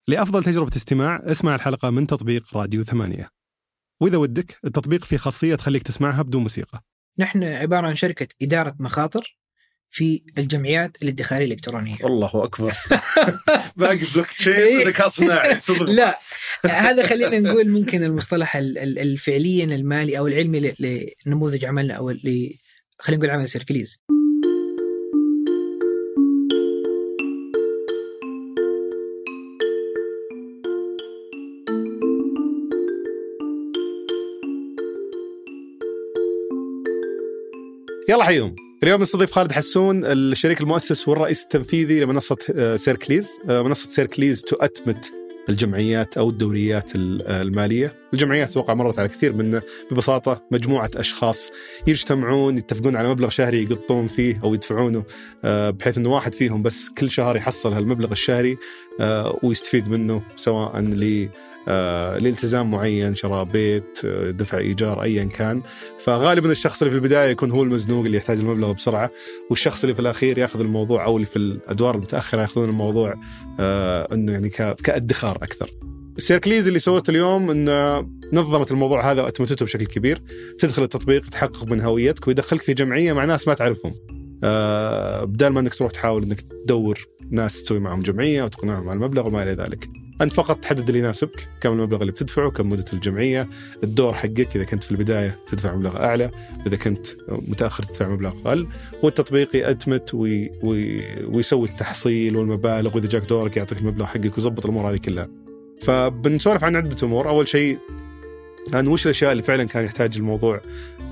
لأفضل تجربة استماع اسمع الحلقة من تطبيق راديو 8. وإذا ودك التطبيق فيه خاصية تخليك تسمعها بدون موسيقى. نحن عبارة عن شركة إدارة مخاطر في الجمعيات الادخارية الإلكترونية. الله أكبر. باقي بلوك تشين ذكاء صناعي. لا هذا خلينا نقول ممكن المصطلح الفعليا المالي أو العلمي لنموذج عملنا أو خلينا نقول عمل سيركليز. يلا حيهم. اليوم نستضيف خالد حسون، الشريك المؤسس والرئيس التنفيذي لمنصة سيركليز. منصة سيركليز تؤتمت الجمعيات أو الدوريات المالية. الجمعيات توقع مرت على كثير من ببساطة مجموعة أشخاص يجتمعون يتفقون على مبلغ شهري يقطون فيه أو يدفعونه، بحيث أنه واحد فيهم بس كل شهر يحصل هالمبلغ الشهري ويستفيد منه، سواء لالتزام معين، شراء بيت، دفع إيجار، أيا كان. فغالبا الشخص اللي في البداية يكون هو المزنوق اللي يحتاج المبلغ بسرعة، والشخص اللي في الأخير يأخذ الموضوع، أو اللي في الأدوار المتأخرة يأخذون الموضوع أنه يعني كادخار أكثر. السيركليز اللي سوته اليوم أنه نظمت الموضوع هذا وأتمتته بشكل كبير. تدخل التطبيق تحقق من هويتك ويدخلك في جمعية مع ناس ما تعرفهم، بدل ما أنك تروح تحاول أنك تدور ناس تسوي معهم جمعية وتقنعهم على المبلغ وما إلى ذلك. أنت فقط تحدد اللي يناسبك، كم المبلغ اللي بتدفعه، كم مدة الجمعية، الدور حقك، إذا كنت في البداية تدفع مبلغ أعلى، إذا كنت متأخر تدفع مبلغ أقل. والتطبيق يأتمت ويسوي التحصيل والمبالغ، وإذا جاك دورك يعطيك المبلغ حقك ويضبط الأمور هذه كلها. فبنسولف عن عدة أمور. أول شيء عن وش الأشياء اللي فعلا كان يحتاج الموضوع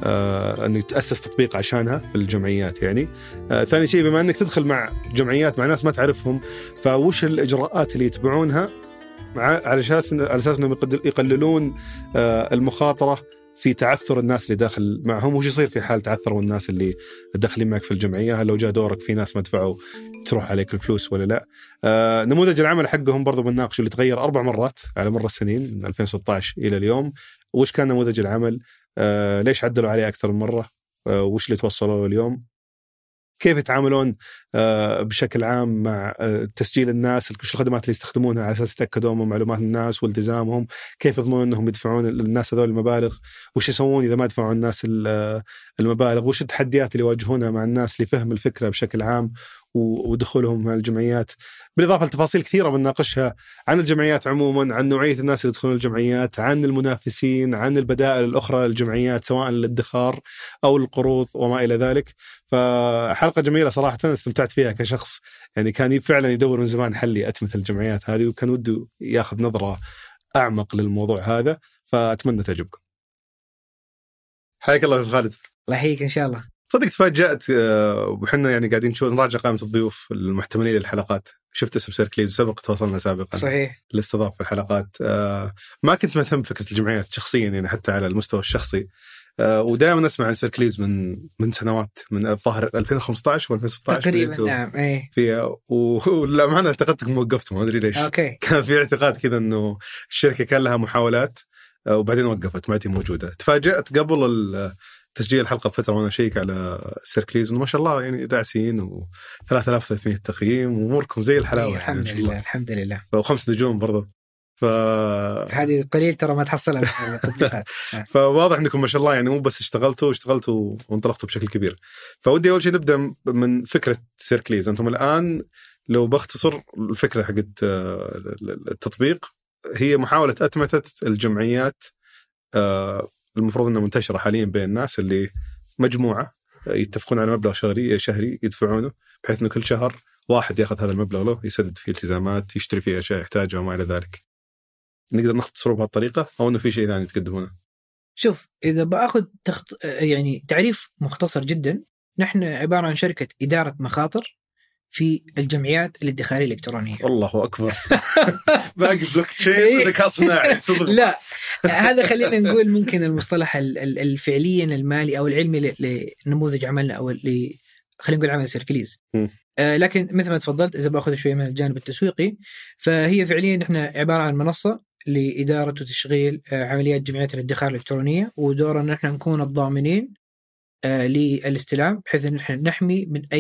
أنه يتأسس تطبيق عشانها في الجمعيات يعني. ثاني شيء، بما أنك تدخل مع جمعيات مع ناس ما تعرفهم، فوش الإجراءات اللي يتبعونها على أساس أنهم يقللون المخاطرة في تعثر الناس اللي داخل معهم. وش يصير في حال تعثروا الناس اللي داخلين معك في الجمعية؟ هل لو جاء دورك في ناس ما دفعوا تروح عليك الفلوس ولا لا؟ نموذج العمل حقهم برضو بنناقشه، اللي تغير 4 مرات على مر السنين من 2016 إلى اليوم. وش كان نموذج العمل؟ ليش عدلوا عليه أكثر من مرة؟ وش اللي توصلوا اليوم؟ كيف يتعاملون بشكل عام مع تسجيل الناس، وش الخدمات اللي يستخدمونها على أساس يتأكدوا من معلومات الناس والتزامهم؟ كيف يضمنون أنهم يدفعون الناس هذول المبالغ؟ وش يسوون إذا ما دفعوا الناس المبالغ؟ وش التحديات اللي يواجهونها مع الناس لفهم الفكرة بشكل عام ودخولهم مع الجمعيات؟ بالإضافة لتفاصيل كثيرة بنناقشها عن الجمعيات عموما، عن نوعية الناس اللي يدخلون الجمعيات، عن المنافسين، عن البدائل الأخرى للجمعيات سواء للادخار أو القروض وما إلى ذلك. فحلقة جميلة صراحة، استمتعت فيها كشخص يعني كان فعلا يدور من زمان حل أتمت الجمعيات هذه، وكان وده ياخذ نظرة أعمق للموضوع هذا. فأتمنى تعجبكم. حياك الله خالد. الله يحييك إن شاء الله. صدق تفاجأت وحنا يعني قاعدين نراجع قائمة الضيوف المحتملين للحلقات، شفت اسم سيركليز وسبق تواصلنا سابقا. صحيح. الاستضافة في الحلقات. ما كنت مهتم بفكرة الجمعيات شخصيا يعني حتى على المستوى الشخصي، ودائما نسمع عن سيركليز من سنوات، من الظاهر 2015 و2016 تقريبا. نعم فيها. وللأمانة التقدتكم وقفتم ما أدري ليش. أوكي. كان في اعتقاد كذا إنه الشركة كان لها محاولات وبعدين وقفت، ما هي موجودة. تفاجأت قبل تسجيل الحلقة بفترة وأنا شيك على سيركليز إنه ما شاء الله يعني داعسين، و3300 تقييم، وأموركم زي الحلاوة. الحمد لله الحمد لله. و5 نجوم برضو. هذه قليل ترى ما تحصلها في التطبيقات. فواضح انكم ما شاء الله يعني مو بس اشتغلتوا وانطلقتوا بشكل كبير. فودي اول شيء نبدا من فكره سيركليز. انتم الان لو باختصر الفكره حقت التطبيق، هي محاوله اتمته الجمعيات المفروض انها منتشره حاليا بين الناس، اللي مجموعه يتفقون على مبلغ شهري يدفعونه، بحيث انه كل شهر واحد ياخذ هذا المبلغ له يسدد فيه التزامات، يشتري فيه اشياء يحتاجها وما الى ذلك. نقدر نختصره بهالطريقة أو إنه في شيء ثاني تقدمونه؟ شوف، إذا بأخذ يعني تعريف مختصر جدا، نحن عبارة عن شركة إدارة مخاطر في الجمعيات الادخارية الإلكترونية. الله أكبر. باقي بلوك تشين ذكاء صناعي. لا هذا خلينا نقول ممكن المصطلح الفعليا المالي أو العلمي لنموذج عملنا أو خلينا نقول عمل سيركليز. لكن مثل ما تفضلت، إذا بأخذ شوية من الجانب التسويقي، فهي فعليا نحن عبارة عن منصة لإدارة وتشغيل عمليات جمعيات الادخار الإلكترونية، ودورنا نحن نكون الضامنين للاستلام، بحيث أن نحن نحمي من أي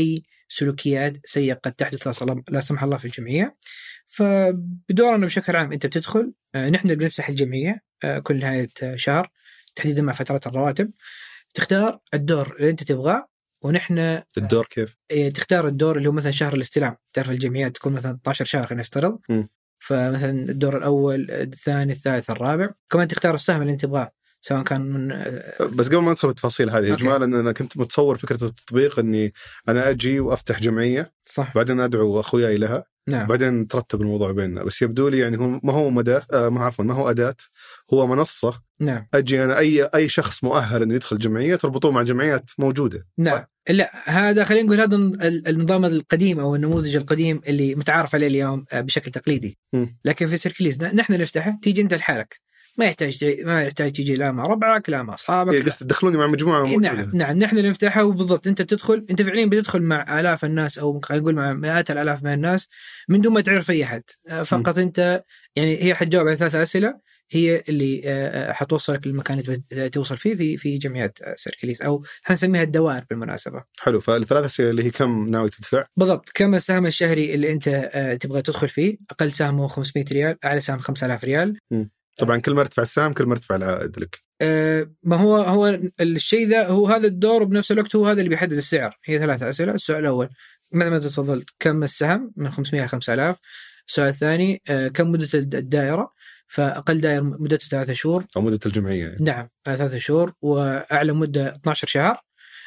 سلوكيات سيئة قد تحدث لا سمح الله في الجمعية. فبدورنا بشكل عام أنت بتدخل، نحن بنفتح الجمعية كل نهاية شهر تحديدا مع فترات الرواتب، تختار الدور اللي أنت تبغاه. ونحن الدور كيف؟ تختار الدور اللي هو مثلا شهر الاستلام، تعرف الجمعيات تكون مثلا 12 شهر خلينا نفترض، فمثلا الدور الأول الثاني الثالث الرابع. كمان تختار السهم اللي أنت تبغاه سواء كان من بس قبل ما ندخل بالتفاصيل هذه إجمالا أنا كنت متصور فكرة التطبيق إني أنا أجي وأفتح جمعية صح، بعدين أدعو أخوياي لها، نعم، بعدين ترتب الموضوع بيننا. بس يبدو لي يعني هو ما هو أداة، هو منصة. نعم، أجي أنا أي شخص مؤهل إنه يدخل جمعية تربطوه مع جمعيات موجودة. نعم، لا هذا خلينا نقول هذا النظام القديم أو النموذج القديم اللي متعارف عليه اليوم بشكل تقليدي. لكن في سيركليز نحن نفتحه، تيجي أنت لحالك، ما يحتاج تيجي لا مع ربعك لا مع أصحابك. إيه قصد تدخلوني مع مجموعة موجودة. نعم نحن نفتحه وبالضبط أنت بتدخل، أنت فعليا بتدخل مع آلاف الناس أو خلينا نقول مع مئات الآلاف من الناس من دون ما تعرف أي أحد. فقط أنت يعني هي حتجاوب على 3 أسئلة هي اللي حتوصلك للمكان اللي توصل فيه في جمعيات سيركليز، أو حنسميها الدوائر بالمناسبة. حلو. فالثلاث أسئلة اللي هي كم ناوي تدفع بالضبط، كم السهم الشهري اللي أنت تبغى تدخل فيه. أقل سهم هو 500 ريال، أعلى سهم 5000 ريال. طبعا كل ما ارتفع السهم كل ما ارتفع العائد لك. ما هو الشيء ذا هو هذا الدور، وبنفس الوقت هو هذا اللي بيحدد السعر. هي 3 أسئلة. السؤال الأول مثل ما تفضلت كم السهم من 500 إلى 5000. السؤال الثاني كم مدة الدائرة، فأقل دائرة مدته 3 شهور أو مدة الجمعية يعني. نعم 3 شهور، وأعلى مدة 12 شهر.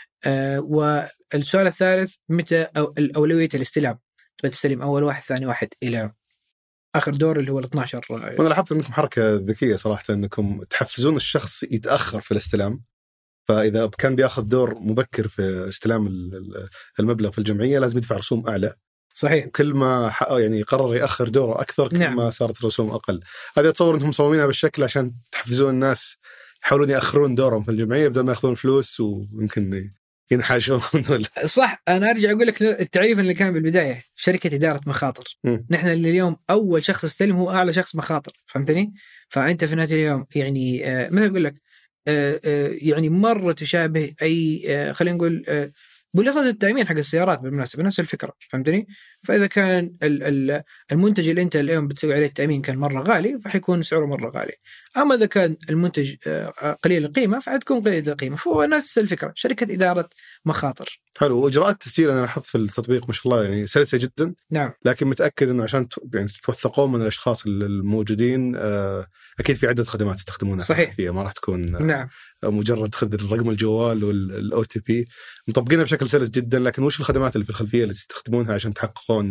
والسؤال الثالث متى الأولوية الاستلام، تبغى تستلم أول واحد ثاني واحد إلى آخر دور اللي هو 12. وأنا لاحظت أنكم حركة ذكية صراحة، أنكم تحفزون الشخص يتأخر في الاستلام. فإذا كان بياخذ دور مبكر في استلام المبلغ في الجمعية لازم يدفع رسوم أعلى. صحيح. كل ما يعني قرر يأخر دوره أكثر كل نعم. ما صارت الرسوم أقل. هذا أتصور أنهم مصممينها بالشكل عشان تحفزون الناس يحاولون يأخرون دورهم في الجمعية بدل ما يأخذون فلوس ويمكن ينحاشون. صح. أنا أرجع أقول لك التعريف اللي كان بالبداية، شركة إدارة مخاطر. نحن اللي اليوم أول شخص استلم هو أعلى شخص مخاطر، فهمتني؟ فأنت في نهاية اليوم يعني مثل أقول لك يعني مرة تشابه أي خلينا نقول بوليصة التأمين حق السيارات بالمناسبة، نفس الفكرة، فهمتني؟ فإذا كان المنتج اللي أنت اليوم بتسوي عليه التأمين كان مرة غالي فحيكون سعره مرة غالي. أما إذا كان المنتج قليل القيمة فحتكون قليل القيمة. فهو نفس الفكرة، شركة إدارة مخاطر. حلو. وإجراءات التسجيل أنا لاحظت في التطبيق ما شاء الله يعني سلسة جدا. نعم. لكن متأكد إنه عشان يعني تتوثقون من الأشخاص الموجودين أكيد في عدة خدمات تستخدمونها. صحيح. فيها ما راح تكون نعم. مجرد خذ رقم الجوال والأو تي بي، مطبقينها بشكل سلس جدا. لكن وش الخدمات اللي في الخلفية اللي تستخدمونها عشان تحققون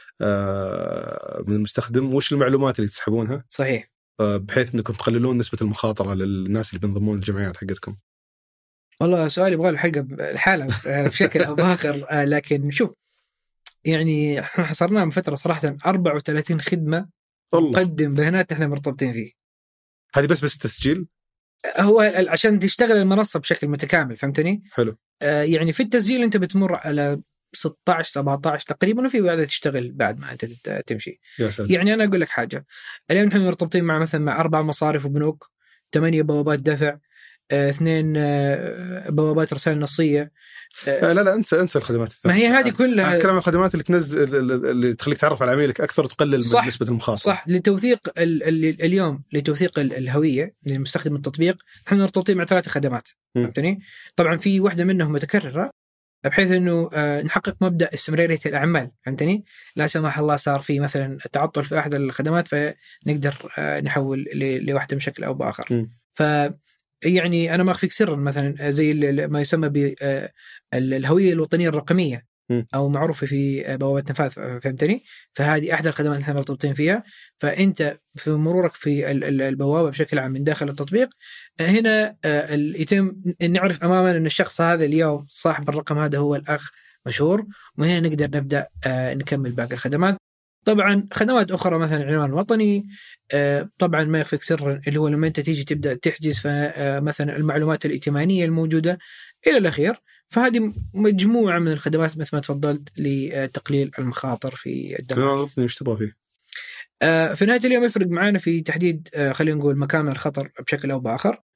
من المستخدم؟ وش المعلومات اللي تسحبونها؟ صحيح. بحيث أنكم تقللون نسبة المخاطرة للناس اللي بينضمون الجمعيات حقتكم. والله سؤال يبغى له حلقة الحالة بشكل أو بآخر. لكن شوف يعني احنا حصرناها من فترة صراحة 34 خدمة نقدم بيانات احنا مرتبطين فيه. هذه بس التسجيل هو عشان تشتغل المنصة بشكل متكامل، فهمتني؟ حلو. يعني في التسجيل انت بتمر على 16-17 تقريبا، وفي بعدها تشتغل بعد ما انت تمشي. يعني انا اقول لك حاجة، اليوم نحن مرتبطين مع مثلا مع 4 مصارف وبنوك، 8 بوابات دفع، 2 بوابات رسائل نصية. لا انسى الخدمات. ما هي هذه كلها. أتكلم عن الخدمات اللي تنزل اللي تخليك تعرف على عميلك أكثر وتقلل من نسبة المخاطرة. صح. لتوثيق اليوم لتوثيق الهوية للمستخدم التطبيق نحن مرتبطين مع 3 خدمات، فهمتني؟ طبعا في واحدة منهم متكررة بحيث انه نحقق مبدأ استمرارية الأعمال، فهمتني؟ لا سمح الله صار في مثلا تعطل في أحد الخدمات فنقدر نحول لواحدة بشكل أو بآخر. يعني أنا ما أخفيك سرا مثلا زي ما يسمى بالهوية الوطنية الرقمية أو معروفة في بوابة نفاذ، فهمتني؟ فهذه أحد الخدمات اللي احنا مرتبطين فيها. فأنت في مرورك في البوابة بشكل عام من داخل التطبيق هنا يتم نعرف أماما أن الشخص هذا اليوم صاحب الرقم هذا هو الأخ مشهور، وهنا نقدر نبدأ نكمل باقي الخدمات. طبعا خدمات أخرى مثلا العنوان الوطني، طبعا ما يخفيك سرا اللي هو لما أنت تيجي تبدأ تحجز مثلا المعلومات الائتمانية الموجودة إلى الأخير. فهذه مجموعة من الخدمات مثل ما تفضلت لتقليل المخاطر في الدمار. في نهاية اليوم يفرق معنا في تحديد خلينا نقول مكان الخطر بشكل أو بآخر.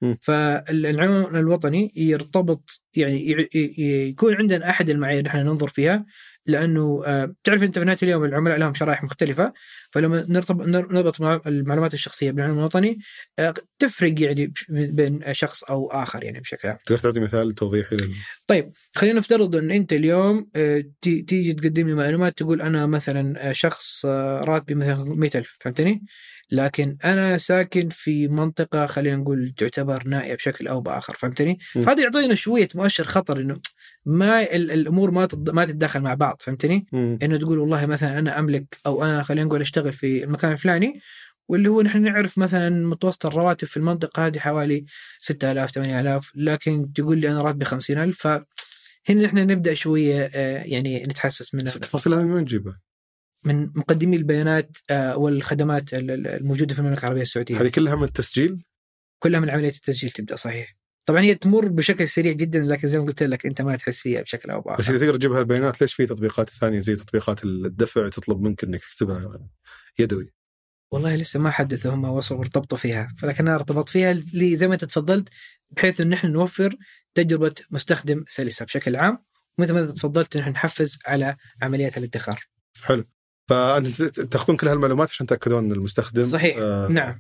فالعنوان الوطني يرتبط يعني يكون عندنا أحد المعايير نحن ننظر فيها، لأنه تعرف أنت في نهاية اليوم العملاء لهم شرائح مختلفة، فلما نربط المعلومات الشخصية بالعنوان الوطني تفرق يعني بين شخص أو آخر يعني بشكل عام. تقدر تعطي مثال توضيحي طيب خلينا نفترض أن أنت اليوم تيجي تقدم لي معلومات تقول أنا مثلا شخص راتبي مثلا 100,000، فهمتني؟ لكن أنا ساكن في منطقة خلينا نقول تعتبر نائية بشكل أو بآخر، فهمتني؟ فهذا يعطينا شوية مؤشر خطر إنه ما الأمور ما تتداخل مع بعض، فهمتني؟ إنه تقول والله مثلا أنا أملك أو أنا خلينا نقول أشتغل في المكان الفلاني، واللي هو نحن نعرف مثلا متوسط الرواتب في المنطقة هذه حوالي 6,000 8,000، لكن تقول لي أنا راتبي 50,000، فهنا نحن نبدأ شوية يعني نتحسس من التفاصيل هذه من نجيبها من مقدمي البيانات والخدمات الموجودة في المملكة العربية السعودية. هذه كلها من التسجيل؟ كلها من عملية التسجيل تبدأ، صحيح. طبعا هي تمر بشكل سريع جدا، لكن زي ما قلت لك أنت ما تحس فيها بشكل أو بآخر. بس إذا تقدر تجيبها البيانات، ليش في تطبيقات ثانية زي تطبيقات الدفع تطلب منك إنك تكتبها يدوي؟ والله لسه ما حدثوا هم وصلوا ارتبطوا فيها، فلكن أنا ارتبط فيها زي ما أنت تفضلت، بحيث إن نحن نوفر تجربة مستخدم سلسة بشكل عام، ومثل ما تفضلت نحن نحفز على عمليات الادخار. حلو. فأنت تأخذون كل هالمعلومات عشان تأكدون المستخدم. صحيح. نعم.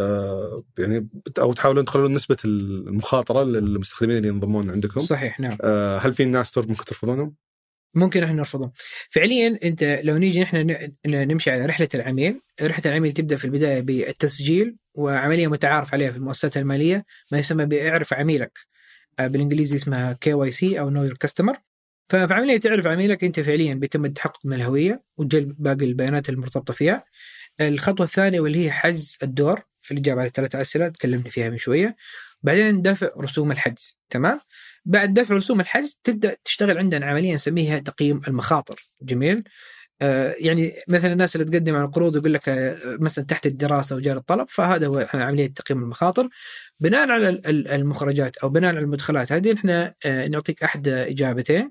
يعني أو تحاولون تقللون نسبة المخاطرة للمستخدمين اللي ينضمون عندكم. صحيح. نعم. هل في ناس ممكن ترفضونهم؟ ممكن احنا نرفضهم فعليا. انت لو نيجي نحن نمشي على رحله العميل تبدا في البدايه بالتسجيل، وعمليه متعارف عليها في المؤسسات الماليه ما يسمى بإعرف عميلك، بالانجليزي اسمها KYC او Know Your Customer. ففي عمليه تعرف عميلك انت فعليا بيتم التحقق من الهويه وجلب باقي البيانات المرتبطه فيها. الخطوه الثانيه واللي هي حجز الدور في الاجابه على 3 أسئلة تكلمنا فيها من شويه، بعدين دفع رسوم الحجز. تمام. بعد دفع رسوم الحجز تبدأ تشتغل عندنا عملية نسميها تقييم المخاطر. جميل. يعني مثلا الناس اللي تقدم على القروض يقول لك مثلا تحت الدراسة وجار الطلب، فهذا هو عملية تقييم المخاطر. بناء على المخرجات أو بناء على المدخلات هذه احنا نعطيك أحد إجابتين،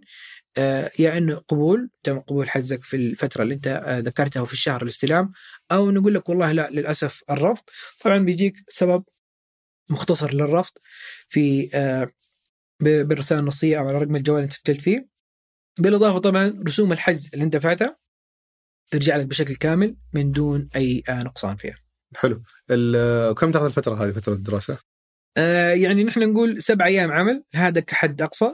يا إنه تم قبول حجزك في الفترة اللي أنت ذكرتها في الشهر الاستلام، أو نقول لك والله لا للأسف الرفض. طبعا بيجيك سبب مختصر للرفض في بالرسالة النصية أو على رقم الجوال اللي سجلت فيه، بالإضافة طبعا رسوم الحجز اللي أنت دفعتها ترجع لك بشكل كامل من دون أي نقصان فيها. حلو. كم تأخذ الفترة هذه، فترة الدراسة؟ يعني نحن نقول 7 أيام عمل، هذا كحد أقصى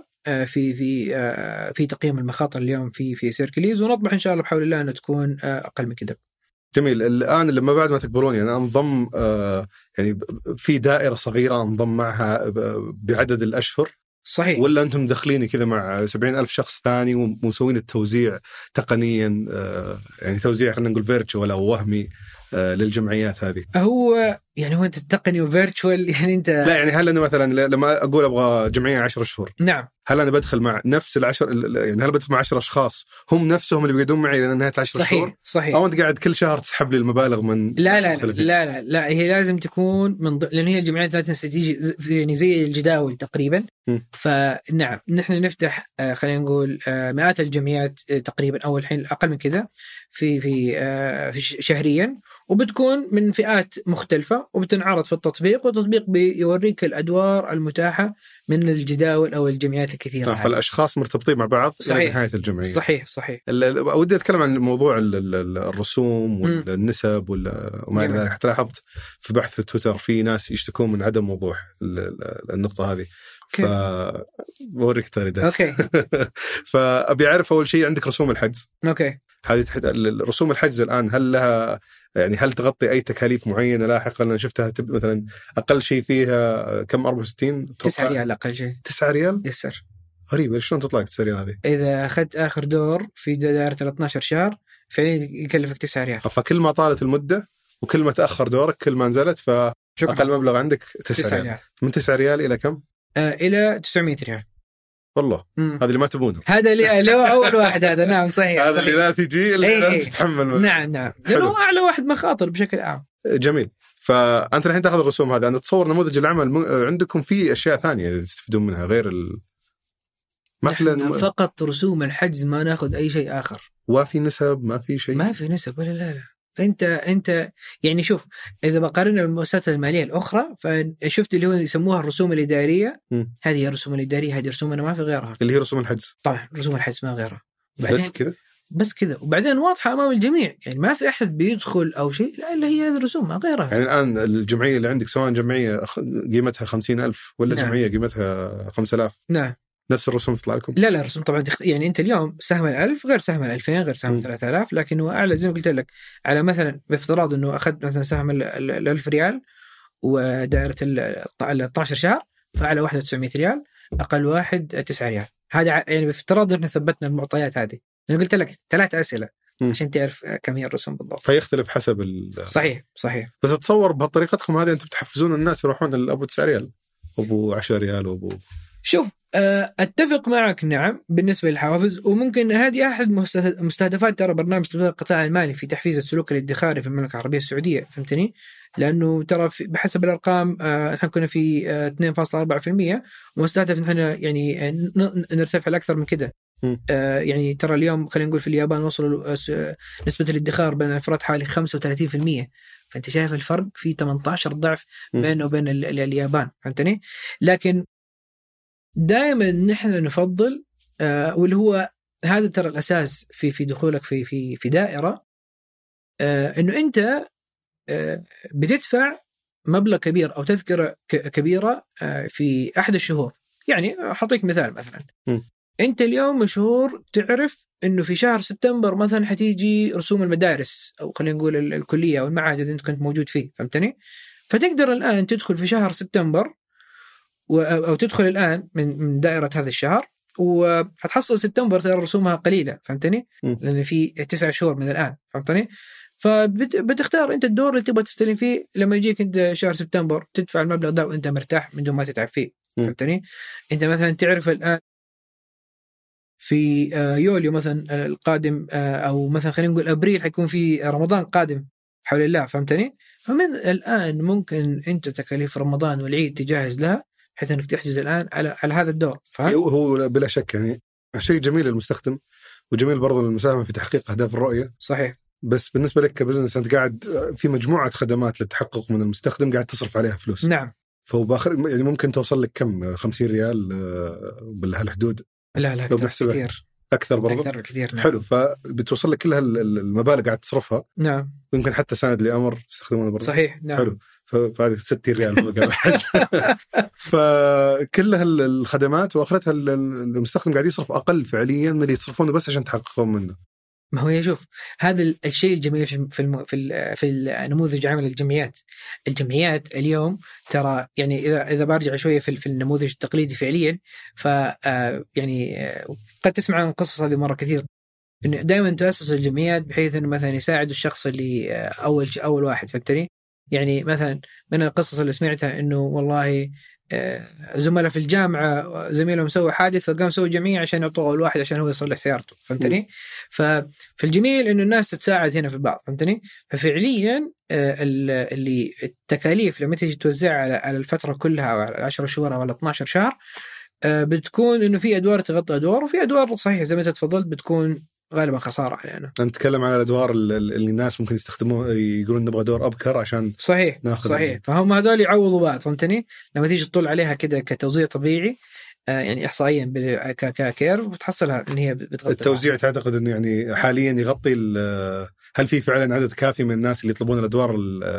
في تقييم المخاطر اليوم في سيركليز، ونطمح إن شاء الله بحول الله أن تكون أقل من كده. جميل. الآن لما بعد ما تكبرون يعني أنضم يعني في دائرة صغيرة أنضم معها بعدد الأشهر؟ صحيح. ولا أنتم داخلين كذا مع 70,000 شخص ثاني ومسوين التوزيع تقنيا، يعني توزيع خلينا نقول فيرتشوال أو وهمي للجمعيات هذه؟ هو أنت التقني وفيرتشوال يعني أنت لا، يعني هل أنا مثلا لما أقول أبغى جمعية 10 شهور، نعم، هل أنا بدخل مع نفس يعني هل بدخل مع 10 أشخاص هم نفسهم اللي بيقعدون معي لأن نهاية 10 شهور؟ صحيح. أو أنت قاعد كل شهر تسحب لي المبالغ من لا هي لازم تكون لأن هي الجمعيات لازم تيجي يعني زي الجداول تقريبا. فنعم نحن نفتح خلينا نقول مئات الجمعيات تقريبا، أو الحين أقل من كذا في شهريا، وبتكون من فئات مختلفة وبتنعرض في التطبيق، والتطبيق بيوريك الأدوار المتاحة من الجداول أو الجمعيات الكثيرة. فالأشخاص مرتبطين مع بعض إلى نهاية الجمعية. صحيح. ودي أتكلم عن موضوع الرسوم والنسب وما إلى ذلك. حتى لاحظت في بحث في تويتر في ناس يشتكون من عدم وضوح النقطة هذه. فبوريك تغريدات. أوكي. فأبي أعرف أول شيء عندك رسوم الحجز. أوكي. هذه رسوم الحجز الآن هل لها يعني هل تغطي أي تكاليف معينة لاحقا؟ أنا شفتها مثلا أقل شيء فيها كم 64 9 ريال أقل شيء. 9 ريال يسر. غريبة شلون تطلع لك 9 ريال هذه؟ إذا أخذت آخر دور في دائرة 12 شهر فعليا يكلفك 9 ريال. فكل ما طالت المدة وكل ما تأخر دورك كل ما نزلت فأقل مبلغ عندك 9 ريال. من 9 ريال إلى كم؟ إلى 900 ريال. والله هذا اللي ما تبونه. هذا اللي هو أول واحد. هذا نعم صحيح. هذا اللي لا تجي اللي لا تتحمل. نعم لأنه أعلى واحد مخاطر بشكل عام. جميل. فأنت الحين تأخذ الرسوم هذه، أنا أتصور نموذج العمل عندكم في أشياء ثانية تستفيدون منها غير مثلا فقط رسوم الحجز، ما ناخذ أي شيء آخر. وفي نسب؟ ما في شيء؟ ما في نسب ولا لا. فانت يعني شوف، اذا بقارنها بالمؤسسات الماليه الاخرى، فشفت اللي هو يسموها الرسوم الاداريه. هذه الرسوم الاداريه، هذه رسومنا ما في غيرها، اللي هي رسوم الحجز. طبعا رسوم الحجز ما غيرها. بس كذا وبعدين واضحه امام الجميع، يعني ما في احد بيدخل او شيء، لا الا هي هذه الرسوم ما غيرها. يعني الان الجمعيه اللي عندك سواء جمعيه قيمتها 50,000 ولا نعم. جمعيه قيمتها 5,000، نعم، نفس الرسوم تطلع لكم؟ لا الرسوم طبعا يعني انت اليوم سهم 1000 غير سهم 2000 غير سهم 3000، لكن هو اعلى زي ما قلت لك. على مثلا بافتراض انه اخذت مثلا سهم 1000 ريال ودائره ال 12 شهر، فاعلى واحد 900 ريال، اقل واحد 9 ريال. هذا يعني بافتراض احنا ثبتنا المعطيات هذه. انا قلت لك 3 اسئله عشان تعرف كم هي الرسوم بالضبط. فيختلف حسب صحيح. بس اتصور بطريقتكم هذه انتم بتحفزون الناس يروحون لابو 9 ريال وابو 10 ريال وابو. شوف، اتفق معك نعم بالنسبه للحوافز، وممكن هذه احد مستهدفات ترى برنامج تطوير القطاع المالي في تحفيز السلوك الادخاري في المملكه العربيه السعوديه، فهمتني؟ لانه ترى بحسب الارقام احنا كنا في 2.4%، ومستهدف ان احنا يعني نرتفع لاكثر من كده. يعني ترى اليوم خلينا نقول في اليابان وصلوا نسبه الادخار بين الافراد حوالي 35%، فانت شايف الفرق في 18 ضعف بينه وبين اليابان، فهمتني؟ لكن دائما نحن نفضل واللي هو هذا ترى الاساس في دخولك في دائره، انه انت بتدفع مبلغ كبير او تذكره كبيره في احد الشهور. يعني اعطيك مثال، مثلا انت اليوم مشهور تعرف انه في شهر سبتمبر مثلا حتيجي رسوم المدارس، او خلينا نقول الكليه او المعهد اللي انت كنت موجود فيه، فهمتني؟ فتقدر الان تدخل في شهر سبتمبر أو تدخل الآن من دائرة هذا الشهر، وهتحصل سبتمبر ترى رسومها قليلة، فهمتني؟ لأن في 9 شهور من الآن، فهمتني؟ فبتختار أنت الدور اللي تبغى تستلم فيه. لما يجيك أنت شهر سبتمبر تدفع المبلغ ده وأنت مرتاح من دون ما تتعب فيه، فهمتني؟ أنت مثلا تعرف الآن في يوليو مثلا القادم، أو مثلا خلينا نقول أبريل حيكون في رمضان قادم حول الله، فهمتني؟ فمن الآن ممكن أنت تكاليف رمضان والعيد تجهز لها، بحيث انك تحجز الان على هذا الدور. هو بلا شك يعني شيء جميل للمستخدم، وجميل برضه للمساهمه في تحقيق اهداف الرؤيه. صحيح. بس بالنسبه لك كبزنس انت قاعد في مجموعه خدمات للتحقق من المستخدم قاعد تصرف عليها فلوس. نعم. فهو باخر يعني ممكن توصل لك كم 50 ريال بهالحدود؟ لا كثير اكثر برضه. أكثر كثير. نعم. حلو، فبتوصل لك كل المبالغ قاعد تصرفها. نعم. يمكن حتى سند لامر تستخدمونه برضه. صحيح. نعم. حلو، فهذه 60 ريال فكل هالخدمات واخرتها المستخدم قاعد يصرف اقل فعليا من اللي يصرفونه بس عشان تحققون منه. ما هو يشوف هذا الشيء الجميل في النموذج عمل الجمعيات اليوم. ترى يعني اذا برجع شويه في النموذج التقليدي فعليا، ف يعني قد تسمع عن قصص هذه مره كثير، انه دائما تؤسس الجمعيات بحيث انه مثلا يساعد الشخص اللي اول واحد، فهمتني؟ يعني مثلا من القصص اللي سمعتها انه والله زملاء في الجامعة زميلهم سوى حادث فقام سوى جمعية عشان يعطوه أول واحد عشان هو يصلح سيارته، فهمتني؟ فالجميل إنه الناس تتساعد هنا في بعض، فهمتني؟ ففعليا اللي التكاليف لما تيجي توزعها على الفترة كلها أو على 10 شهور أو على 12 شهر، بتكون إنه في أدوار تغطي أدوار، وفي أدوار صحيح زي ما تفضلت بتكون غالبا خسارة علينا. نتكلم عن الأدوار اللي الناس ممكن يستخدموه، يقولون نبغى دور أبكر عشان صحيح فهم هذول يعوضوا بعض، فهمتني؟ لما تيجي تطول عليها كده كتوزيع طبيعي يعني إحصائيا ككيرف بتحصلها إن هي بتغطي التوزيع. تعتقد إنه يعني حاليا يغطي هل في فعلا عدد كافي من الناس اللي يطلبون الأدوار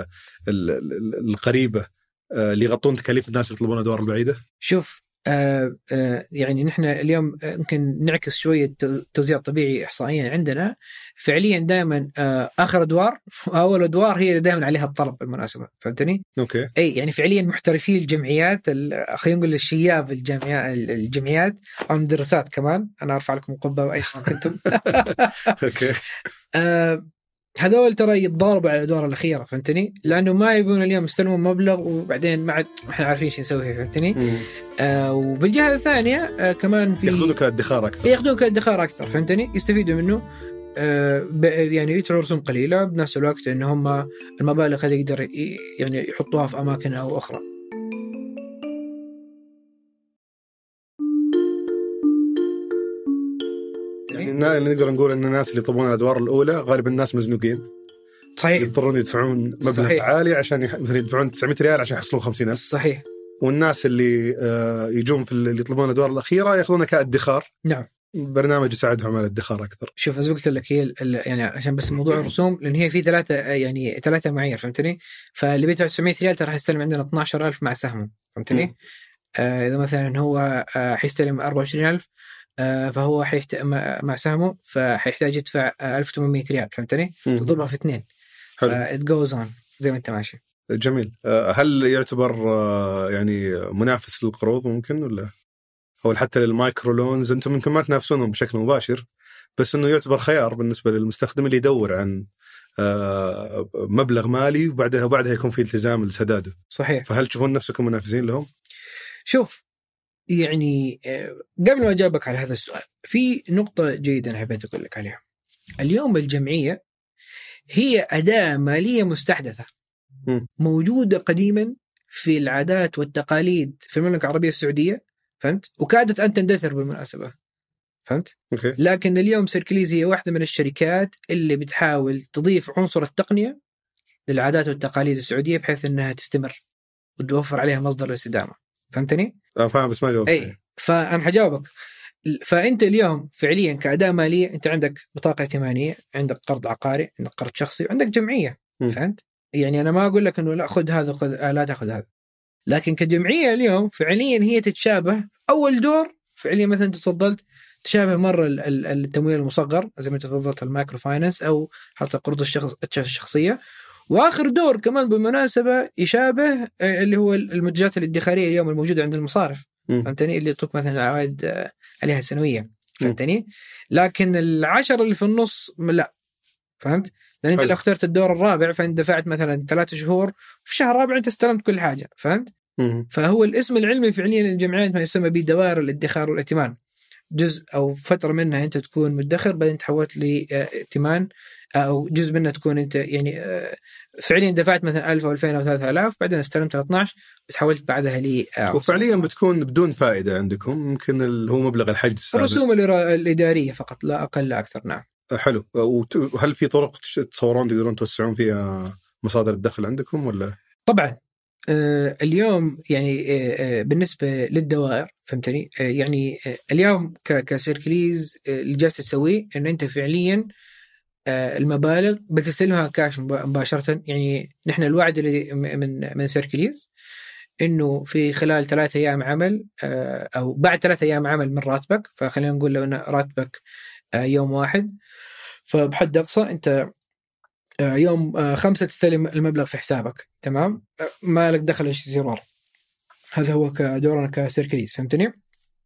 القريبة اللي يغطون تكاليف الناس اللي يطلبون الأدوار البعيدة؟ شوف يعني نحن اليوم يمكن نعكس شوية توزيع طبيعي إحصائيا عندنا. فعليا دائما آخر أدوار وأول أدوار هي دائما عليها الطلب بالمناسبة، فهمتني؟ أوكي. أي يعني فعليا محترفي الجمعيات، خلينا نقول الشياب الجمعيات أو المدرسات كمان، أنا أرفع لكم قبة أي ما كنتم. أوكي. هذول ترى يتضاربوا على الأدوار الأخيرة، فهمتني؟ لأنه ما يبون اليوم يستلمون مبلغ وبعدين ما عاد إحنا عارفين شو نسوي، فهمتني؟ وبالجهة الثانية كمان في يأخذونه كادخار أكثر، فهمتني؟ يستفيدوا منه يعني يدفعوا رسوم قليلة بنفس الوقت إن هم المبالغ هذه يقدر يعني يحطوها في أماكن أو أخرى. يعني نقدر نقول ان الناس اللي يطلبون الادوار الاولى غالبا الناس مزنوقين، صحيح. يضطرون يدفعون مبلغ صحيح. عالي عشان مثلا يدفعون 900 ريال عشان يحصلون 50,000. صحيح. والناس اللي يجون في اللي يطلبون الأدوار الأخيرة يأخذونها كادخار. نعم. برنامج يساعدهم على الادخار أكثر. شوف زي ما قلت لك هي يعني عشان بس موضوع الرسوم، لأن هي في ثلاثة معايير، فهمتني؟ فاللي بيدفع 900 ريال ترى حيستلم عندنا 12,000 مع سهمه، فهمتني؟ إذا مثلا هو حيستلم 24,000 فهو مع سهمه فحيحتاج يدفع 1,800 ريال، فهمتني؟ تضربها في 2. it goes on زي ما انت ماشي. جميل. هل يعتبر يعني منافس للقروض ممكن ولا أو حتى للمايكرو لونز؟ أنتم ممكن ما تنافسونهم بشكل مباشر، بس إنه يعتبر خيار بالنسبة للمستخدم اللي يدور عن مبلغ مالي وبعدها يكون في التزام لسداده. صحيح. فهل تشوفون نفسكم منافسين لهم؟ شوف يعني قبل ما أجابك على هذا السؤال في نقطة جيدة أنا حبيت أقول لك عليها. اليوم الجمعية هي أداة مالية مستحدثة موجودة قديما في العادات والتقاليد في المملكة العربية السعودية، فهمت؟ وكادت أن تندثر بالمناسبة، فهمت؟ لكن اليوم سيركليز هي واحدة من الشركات اللي بتحاول تضيف عنصر التقنية للعادات والتقاليد السعودية بحيث أنها تستمر وتوفر عليها مصدر الاستدامة، فهمتني؟ فاهم بس ما جاوبت. أي فأنا حجاوبك. فأنت اليوم فعليا كأداة مالية أنت عندك بطاقة ائتمانية، عندك قرض عقاري، عندك قرض شخصي، عندك جمعية، فهمت؟ يعني أنا ما أقول لك إنه لا خذ هذا خذ لا تأخذ هذا، لكن كجمعية اليوم فعليا هي تتشابه. أول دور فعليا مثلا تفضلت تشابه مرة التمويل المصغر زي ما تفضلت المايكرو فاينانس أو حتى قروض الشخصية، وآخر دور كمان بالمناسبة يشابه اللي هو المنتجات الادخارية اليوم الموجودة عند المصارف، فهمتني؟ اللي يعطوك مثلا عوائد عليها سنوية، فهمتني؟ لكن 10 اللي في النص لا، فهمت؟ لأن أنت لو اخترت الدور الرابع فأنت دفعت مثلا 3 شهور في الشهر الرابع أنت استلمت كل حاجة، فهمت؟ فهو الاسم العلمي فعليا للجمعيات ما يسمى بدوائر الادخار والائتمان. جزء أو فترة منها أنت تكون مدخر بعدين تحولت لائتمان، أو جزء منها تكون أنت يعني فعليا دفعت مثلا 1000 أو 2000 أو 3000 بعدين استلمت 12 وتحولت بعدها لي وفعليا بتكون بدون فائدة عندكم، ممكن هو مبلغ الحجز الرسوم الإدارية فقط لا أقل لا أكثر. نعم. حلو. وهل في طرق تصورون تقدرون توسعون فيها مصادر الدخل عندكم ولا؟ طبعا اليوم يعني بالنسبة للدوائر، فهمتني؟ يعني اليوم كسيركليز اللي جالس تسويه إنه أنت فعليا المبالغ بتستلمها كاش مباشرة. يعني نحن الوعد اللي من سيركليز إنه في خلال 3 أيام عمل أو بعد 3 أيام عمل من راتبك، فخلينا نقول لو أن راتبك يوم 1 فبحد أقصى أنت يوم 5 تستلم المبلغ في حسابك، تمام؟ ما لك دخل إيش يصير ورا. هذا هو كدورنا كسيركليز، فهمتني؟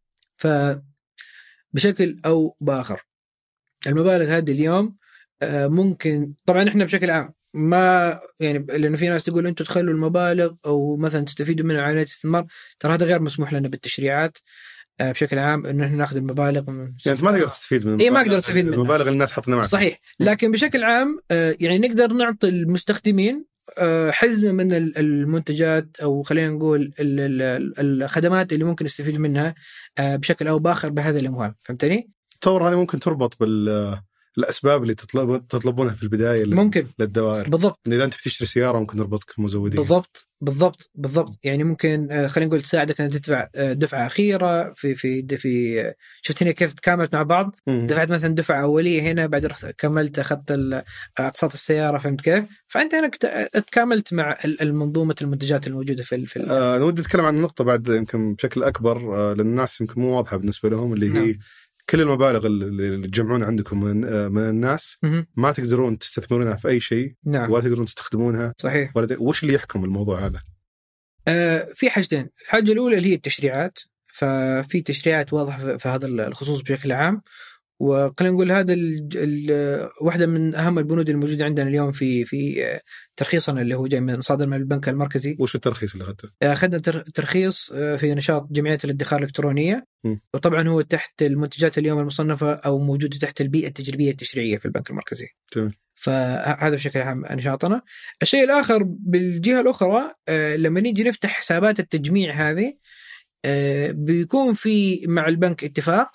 فبشكل أو بآخر المبالغ هذه اليوم ممكن طبعا إحنا بشكل عام ما يعني، لأنه في ناس تقول أنتوا تخلوا المبالغ أو مثلا تستفيدوا من عملية استثمار، ترى هذا غير مسموح لنا بالتشريعات بشكل عام إنه إحنا نأخذ المبالغ يعني ما تقدر تستفيد من ما أقدر أستفيد من المبالغ اللي الناس حطنا معك. صحيح. لكن بشكل عام يعني نقدر نعطي المستخدمين حزمة من المنتجات أو خلينا نقول الخدمات اللي ممكن يستفيدوا منها بشكل أو بآخر بهذه الأموال، فهمتني؟ تصور هذه ممكن تربط الأسباب اللي تطلبونها في البداية ممكن للدوائر. بالضبط. إذا أنت بتشتري سيارة ممكن نربطك مزودين. بالضبط. يعني ممكن خلينا نقول تساعدك أن تدفع دفعة أخيرة في شفتني كيف تكاملت مع بعض. دفعت مثلا دفعة أولية هنا بعد كملت أخذت أقساط السيارة، فهمت كيف؟ فأنت هنا تكاملت مع المنظومة المنتجات الموجودة في أنا ودي أتكلم عن النقطة بعد يمكن بشكل أكبر لأن الناس يمكن مو واضحة بالنسبة لهم، اللي هي كل المبالغ اللي تجمعون عندكم من الناس ما تقدرون تستثمرونها في أي شيء. نعم. ولا تقدرون تستخدمونها. صحيح. وش اللي يحكم الموضوع هذا؟ في حاجتين. الحاجة الأولى اللي هي التشريعات، ففي تشريعات واضحة في هذا الخصوص بشكل عام، وخلينا نقول هذا واحدة من أهم البنود الموجودة عندنا اليوم في ترخيصنا اللي هو جاي من صادر من البنك المركزي. وش الترخيص اللي أخذته؟ أخذنا ترخيص في نشاط جمعية الادخار الإلكترونية، وطبعا هو تحت المنتجات اليوم المصنفة أو موجودة تحت البيئة التجريبية التشريعية في البنك المركزي. تمام. فهذا بشكل عام نشاطنا. الشيء الآخر بالجهة الأخرى لما نيجي نفتح حسابات التجميع هذه بيكون في مع البنك اتفاق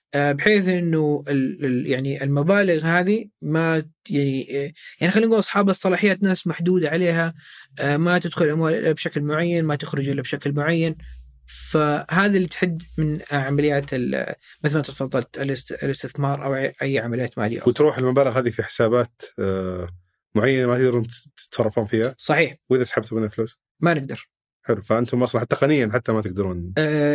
بحيث انه يعني المبالغ هذه ما يعني خلينا نقول اصحاب الصلاحيات ناس محدوده عليها، ما تدخل الاموال الا بشكل معين، ما تخرج الا بشكل معين. فهذا اللي تحد من عمليات مثل ما تفضلت الاستثمار او اي عمليات ماليه، وتروح المبالغ هذه في حسابات معينه ما تقدرون تتصرفون فيها. صحيح. واذا سحبتوا منها فلوس ما نقدر. حلو. فانتم اصلا تقنيا حتى ما تقدرون.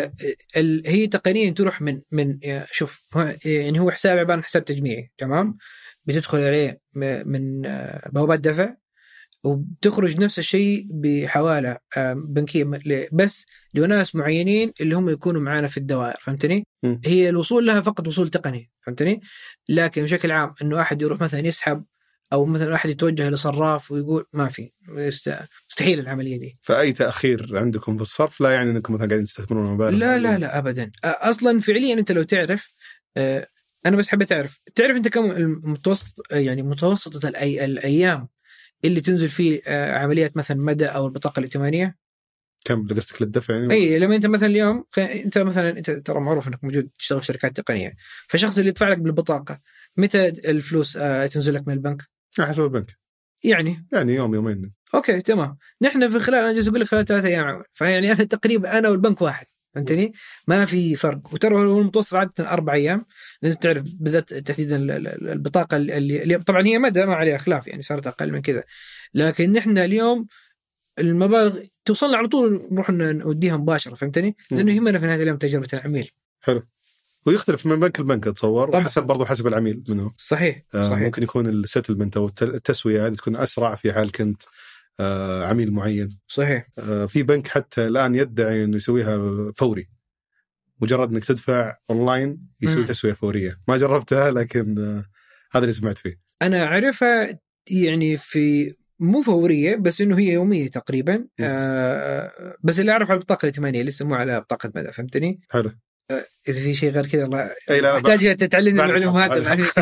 هي تقنيا تروح من شوف يعني هو حساب عباره عن حساب تجميعي، تمام، بتدخل عليه من بوابات دفع، وبتخرج نفس الشيء بحوالة بنكية بس لناس معينين اللي هم يكونوا معانا في الدوائر، فهمتني؟ هي الوصول لها فقط وصول تقني، فهمتني؟ لكن بشكل عام انه احد يروح مثلا يسحب، او مثلا احد يتوجه لصراف ويقول ما في، مستحيل العمليه دي. فاي تاخير عندكم في الصرف لا يعني انكم مثلا قاعدين تستثمرون مبالغ. لا ابدا. اصلا فعليا انت لو تعرف، انا بس حبيت تعرف انت كم المتوسط، يعني متوسطه الايام اللي تنزل فيه عمليات مثلا مدى او البطاقه الائتمانيه، كم لقصتك للدفع يعني؟ اي لما انت مثلا اليوم انت ترى معروف انك موجود تشتغل في شركات تقنيه، فالشخص اللي يدفع لك بالبطاقه متى الفلوس تنزل لك من البنك؟ حسب البنك يعني يوم يومين. اوكي تمام. نحن في خلال انا جالس اقول لك خلال 3 ايام، فيعني انا تقريبا انا والبنك واحد، فهمتني؟ ما في فرق. وترى هو المتوسط عاده 4 ايام، لازم تعرف بالذات تحديدا البطاقه اللي طبعا هي مدى ما عليها خلاف، يعني صارت اقل من كذا، لكن نحن اليوم المبالغ توصلنا على طول نروح نوديها مباشره، فهمتني؟ لانه يهمنا في نهايه اليوم تجربه العميل. حلو. ويختلف من بنك لبنك اتصور، وحسب برضو حسب العميل منه. صحيح. ممكن يكون السيتلمنت او التسويه هذه تكون اسرع في حال كنت عميل معين. صحيح. في بنك حتى الان يدعي انه يسويها فوري، مجرد انك تدفع اونلاين يسوي تسويه فوريه. ما جربتها لكن هذا اللي سمعت فيه. انا اعرفها يعني في مو فوريه، بس انه هي يوميه تقريبا. بس اللي اعرف على البطاقه الائتمانيه اللي يسموها على بطاقه مدى، فهمتني؟ حلو. اذا في شيء غير كذا الله احتاج تتعلمني المعلومات.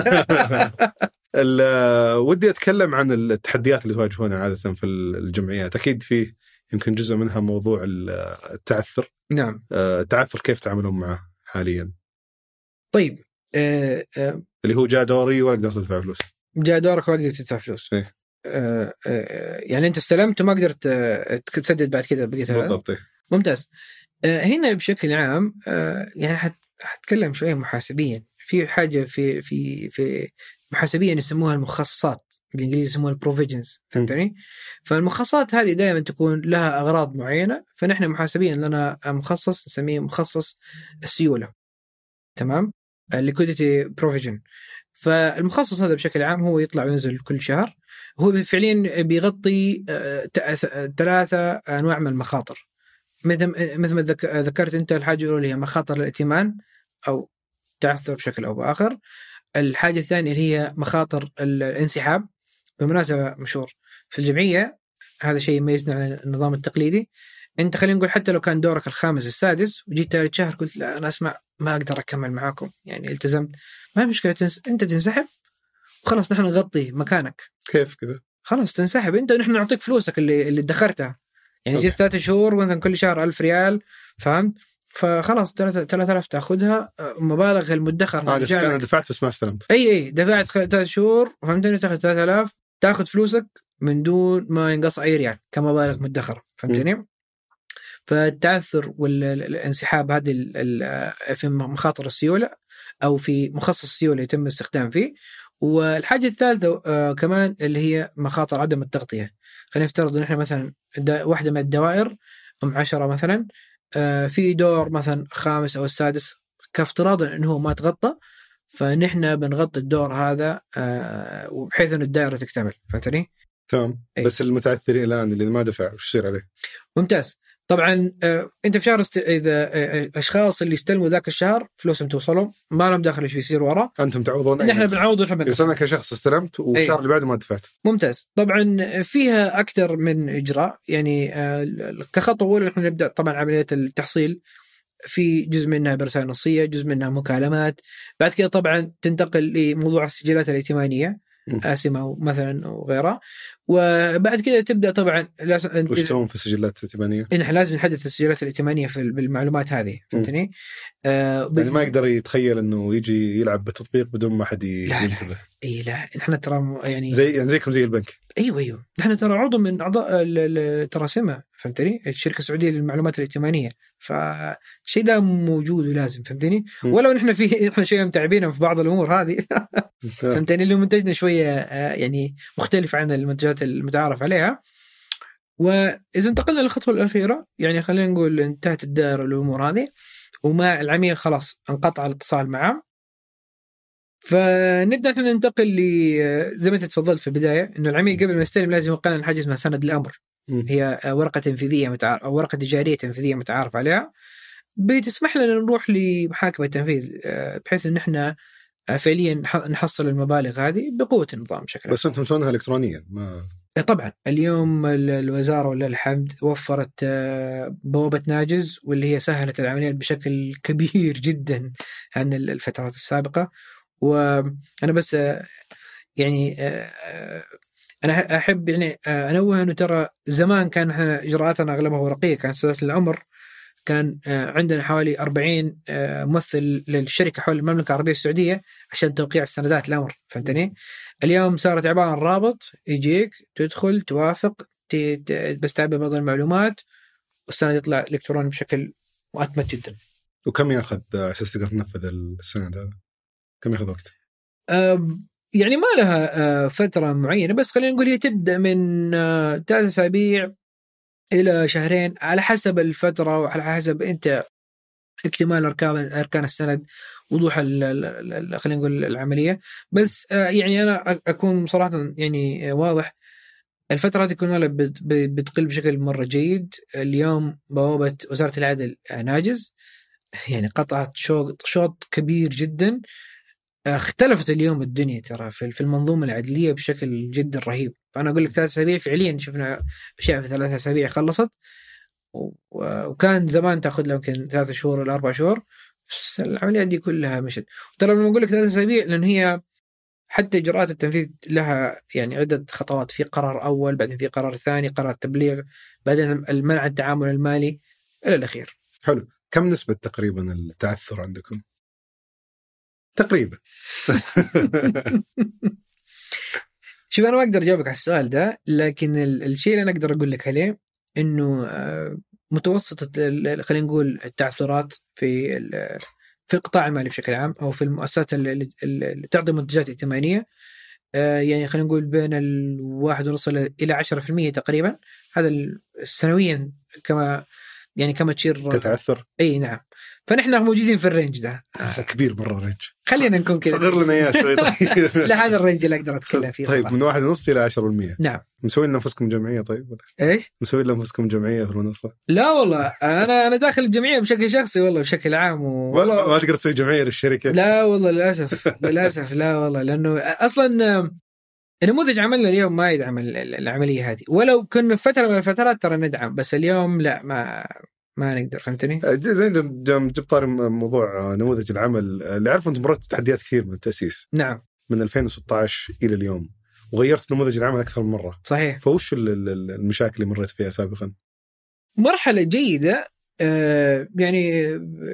ودي اتكلم عن التحديات اللي تواجهونها عاده في الجمعيات. اكيد فيه يمكن جزء منها موضوع التعثر. نعم. التعثر كيف تعاملون معه حاليا؟ طيب اللي هو جاء دوري ولا قدرت تدفع فلوس؟ جاء دورك ولا قدرت تدفع فلوس. إيه؟ يعني انت استلمت وما قدرت تسدد بعد كذا بقيت. بالضبط. ممتاز. هنا بشكل عام يعني حتكلم شويه محاسبيا في حاجه في محاسبيا يسموها المخصصات، بالانجليزي يسموها البروفيجنز، فهمتني؟ فالمخصصات هذه دائما تكون لها اغراض معينه، فنحن محاسبيا لنا مخصص نسميه مخصص السيوله، تمام؟ liquidity provision. فالمخصص هذا بشكل عام هو يطلع وينزل كل شهر، هو فعليا بيغطي 3 أنواع من المخاطر، مثل ما ذكرت أنت. الحاجة الأولى هي مخاطر الائتمان أو تعثر بشكل أو بآخر. الحاجة الثانية هي مخاطر الانسحاب. بالمناسبة مشهور في الجمعية، هذا شيء يميزنا عن النظام التقليدي. أنت خلينا نقول حتى لو كان دورك الخامس السادس وجيت 3 شهر قلت لا أنا أسمع ما أقدر أكمل معاكم، يعني التزمت، ما مشكلة أنت تنسحب وخلاص نحن نغطي مكانك. كيف كذا؟ خلاص تنسحب أنت ونحن نعطيك فلوسك اللي ادخرتها. يعني جيت 3 شهور مثلا كل شهر 1000 ريال، فهمت؟ فخلاص 3000 تأخذها مبالغ المدخر. أنا دفعت بس ما استلمت. أي دفعت 3 شهور، فهمتني؟ تأخذ 3000 تأخذ فلوسك من دون ما ينقص أي ريال كمبالغ مدخرة، فهمتني؟ فالتعثر والانسحاب هذه في مخاطر السيولة أو في مخصص السيولة يتم الاستخدام فيه. والحاجة الثالثة كمان اللي هي مخاطر عدم التغطية. خلينا نفترض إن إحنا مثلا واحدة من الدوائر 10 مثلا، في دور مثلا 5 أو 6 كافتراضا إنه هو ما تغطى، فنحن بنغطي الدور هذا وبحيث إنه الدائرة تكتمل، فهمتني؟ تمام. بس المتعثرين الآن اللي ما دفع وش يصير عليه؟ ممتاز. طبعا انت في شهر اذا الاشخاص اللي استلموا ذاك الشهر فلوسهم توصلهم ما لهم داخل ايش بيصير ورا، انتم تعوضون. نحن بنعوض ونحن بس انا كشخص استلمت والشهر اللي بعده ما دفعت. ممتاز. طبعا فيها اكثر من اجراء، يعني كخطوه اولى نحن نبدا طبعا عمليه التحصيل، في جزء منها برسائل نصيه، جزء منها مكالمات، بعد كده طبعا تنتقل لموضوع السجلات الائتمانيه. آسمة مثلا وغيرها. وبعد كده تبدأ طبعا وش تسوون في السجلات الائتمانية؟ إحنا لازم نحدث السجلات الائتمانية بالمعلومات هذه، فهمتني؟ يعني ما يقدر يتخيل إنه يجي يلعب بالتطبيق بدون ما حد ينتبه. لا إحنا ترى يعني زيكم زي البنك. أيوة إحنا ترى عضو من أعضاء التراسمة، فهمتني؟ الشركة السعودية للمعلومات الائتمانية، فالشيء ده موجود ولازم، فهمتني؟ ولو إحنا شوية متعبين في بعض الأمور هذه فهمتني، اللي منتجنا شوية يعني مختلف عن المنتجات المتعارف عليها. وإذا انتقلنا للخطوة الأخيرة، يعني خلينا نقول انتهت الدائرة الأمور هذه وما العميل خلاص انقطع الاتصال معه، فنبدأ احنا ننتقل زي ما انت تفضلت في البداية، انه العميل قبل ما يستلم لازم يوقع لنا حاجة اسمها سند الأمر. هي ورقة تنفيذية أو ورقة تجارية تنفيذية متعارف عليها، بتسمح لنا نروح لمحاكمة التنفيذ بحيث ان احنا فعليا نحصل المبالغ هذه بقوة النظام بشكل. بس انتم تسوونها إلكترونيا؟ ما طبعا اليوم الوزارة ولا الحمد وفرت بوابة ناجز، واللي هي سهلت العمليات بشكل كبير جدا عن الفترات السابقة. وأنا بس يعني أنا أحب يعني أنوه أنه ترى زمان كان إحنا إجراءاتنا أغلبها ورقية، كان سداد الأمر كان عندنا حوالي 40 ممثل للشركة حول المملكة العربية السعودية عشان توقيع السندات الأمر، فهمتني؟ اليوم صارت عبارة عن رابط يجيك تدخل توافق بس تعبي بعض المعلومات والسند يطلع إلكتروني بشكل مؤتمت جدا. وكم يأخذ أساس تقدر تنفذ السند هذا؟ كم يأخذ وقت؟ يعني ما لها فترة معينة، بس خلينا نقول هي تبدأ من 3 أسابيع إلى شهرين على حسب الفترة وعلى حسب أنت اكتمال أركان السند، وضوح خلينا نقول العملية. بس يعني أنا أكون صراحة يعني واضح، الفترة تكون بتقل بشكل مرة جيد. اليوم بوابة وزارة العدل ناجز، يعني قطعت شوط كبير جدا. اختلفت اليوم الدنيا ترى في المنظومة العدلية بشكل جدا رهيب. فأنا أقول لك 3 أسابيع فعليا شفنا أشياء في 3 أسابيع خلصت، وكان زمان تأخذ لها يمكن 3 شهور ولا 4 شهور. بس العمليات دي كلها مشت. ترى لما أقول لك 3 أسابيع لأن هي حتى إجراءات التنفيذ لها يعني عدة خطوات، في قرار أول، بعدين في قرار ثاني، قرار تبليغ، بعدين المنع التعامل المالي إلى الأخير. حلو. كم نسبة تقريبا التعثر عندكم؟ تقريبا. شوف أنا ما أقدر أجاوبك على السؤال ده، لكن الشيء اللي أنا أقدر أقول لك عليه إنه متوسط خلينا نقول التعثرات في القطاع المالي بشكل عام أو في المؤسسات اللي تعطي منتجات ائتمانية، يعني خلينا نقول بين 1.5 إلى 10% تقريبا. هذا سنويا كما تشير تتعثر. اي نعم. فنحن موجودين في الرينج ده. كبير مرة الرينج. خلينا نكون كذا. صغر لنا اياه شوي. طيب. لا هذا الرينج اللي اقدر اتكلم فيه. طيب من 1.5 إلى 10%. نعم. مسوين لنفسكم جمعية؟ طيب ايش؟ مسوين لنفسكم جمعية في المنصة؟ لا والله أنا داخل الجمعية بشكل شخصي والله بشكل عام والله ما تقدر تسوي جمعية للشركة. لا والله للأسف لا والله، لأنه أصلا نموذج عملنا اليوم ما يدعم العملية هذه، ولو كنا فترة من الفترات ترى ندعم، بس اليوم لا ما نقدر، فهمتني؟ زين جبت طاري موضوع نموذج العمل اللي عارف أنت مرت تحديات كثير من التأسيس. نعم. من 2016 إلى اليوم وغيرت نموذج العمل أكثر من مرة. صحيح. فوش المشاكل اللي مريت فيها سابقا؟ مرحلة جيدة يعني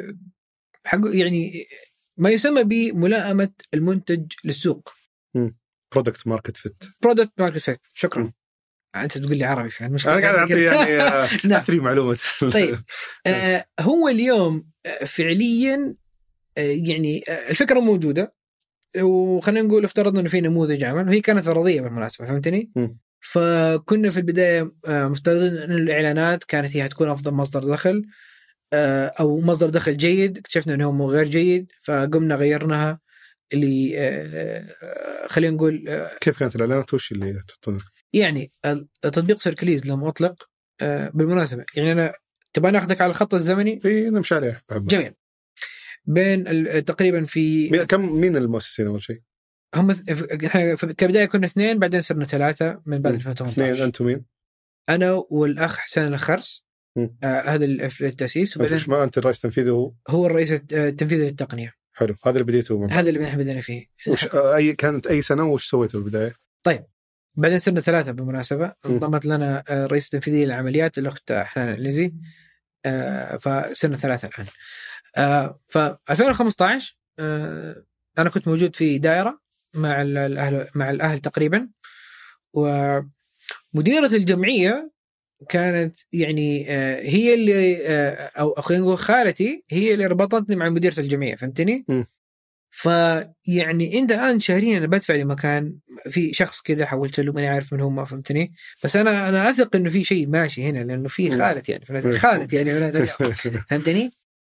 ما يسمى بملائمة المنتج للسوق. برودكت ماركت فيت. شكرا. أنت تقول لي عربي في المشكلة. أنا قاعد أعطي يعني أثري معلومات. طيب هو اليوم فعليا يعني الفكرة موجودة، وخلينا نقول افترضنا إنه في نموذج عمل، وهي كانت فرضية بالمناسبة، فهمتني؟ فكنا في البداية مفترضين إن الإعلانات كانت هي هتكون أفضل مصدر دخل أو مصدر دخل جيد. اكتشفنا إنه هو غير جيد، فقمنا غيرناها. اللي خلينا نقول كيف كانت الإعلانات وش اللي تحطونه؟ يعني تطبيق سيركليز لما أطلق بالمناسبة، يعني أنا تبغى أخذك على الخط الزمني. نمشي عليه. جميل. بين تقريبا في مين المؤسسين أول شيء؟ هم كبداية كنا 2، بعدين صرنا 3 من بعد 2018. 2 أنتم مين؟ أنا والأخ حسين الخرس. هذا التأسيس. وبعدين أنت الرئيس التنفيذي؟ هو الرئيس التنفيذي للتقنية. حلو، هذا اللي بديته. هذا اللي نحن بدينا فيه. كانت أي سنة وش سويتوا البداية؟ طيب بعدين صرنا 3 بالمناسبة. انضمت لنا رئيس تنفيذي للعمليات الأخت حنان العنزي، فصرنا 3 الآن. ف 2015 أنا كنت موجود في دائرة مع الأهل تقريبا، ومديرة الجمعية كانت يعني هي اللي أو خلينا نقول خالتي هي اللي ربطتني مع مديرة الجمعية، فهمتني؟ فيعني انت الان شهريا انا بدفع لمكان في شخص كذا حولت له ماني عارف من هو، ما فهمتني، بس انا اثق انه في شيء ماشي هنا لانه في خالتي يعني خالتي يعني فهمتني.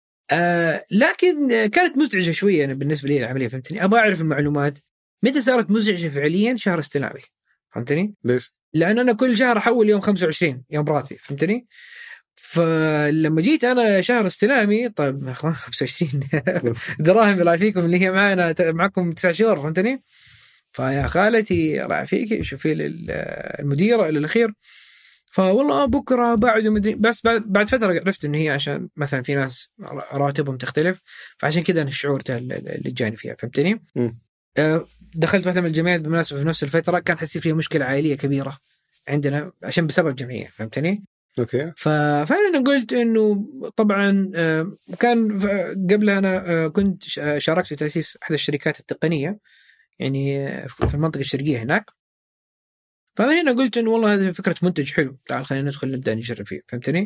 لكن كانت مزعجه شويه يعني بالنسبه لي العمليه، فهمتني. ابغى اعرف المعلومات. متى صارت مزعجه فعليا؟ شهر استلامي، فهمتني. ليش؟ لان انا كل شهر احول يوم 25 يوم راتبي، فهمتني. فلما جيت انا شهر استلامي، طيب يا اخوان 25 دراهم الله يعافيكم اللي هي معكم 9 شهور، فهمتني. فيا خالتي الله يعافيك شوفي المديره الى الاخير، فوالله بكره بعد مدري، بس بعد فتره عرفت ان هي عشان مثلا في ناس راتبهم تختلف، فعشان كذا انا الشعور ده اللي جاني فيها، فهمتني. دخلت واحده من الجمعيات بالمناسبه في نفس الفتره، كان حسي فيها مشكله عائليه كبيره عندنا عشان بسبب جمعيه، فهمتني. اوكي. فأنا قلت إنه طبعا كان قبلها أنا كنت شاركت في تأسيس أحد الشركات التقنية يعني في المنطقة الشرقية هناك. فمن هنا قلت إنه والله هذه فكرة منتج حلو، تعال خلينا ندخل نبدأ نجرب فيه، فهمتني.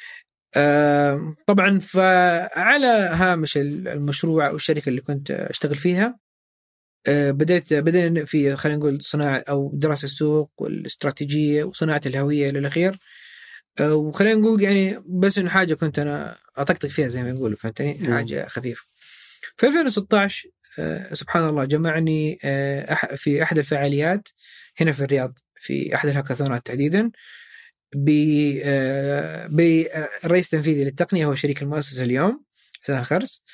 طبعا فعلى هامش المشروع أو الشركة اللي كنت أشتغل فيها بدأنا في خلينا نقول صناعة أو دراسة السوق والاستراتيجية وصناعة الهوية للأخير. وخلينا نقول يعني بس إنه حاجة كنت أنا أطقطق فيها زي ما يقولوا، فهمتني، حاجة خفيفة. في 2016 سبحان الله جمعني في أحد الفعاليات هنا في الرياض، في أحد الهاكاثونات تحديدا، برئيس تنفيذي للتقنية هو شريك المؤسسة اليوم سنة خرس.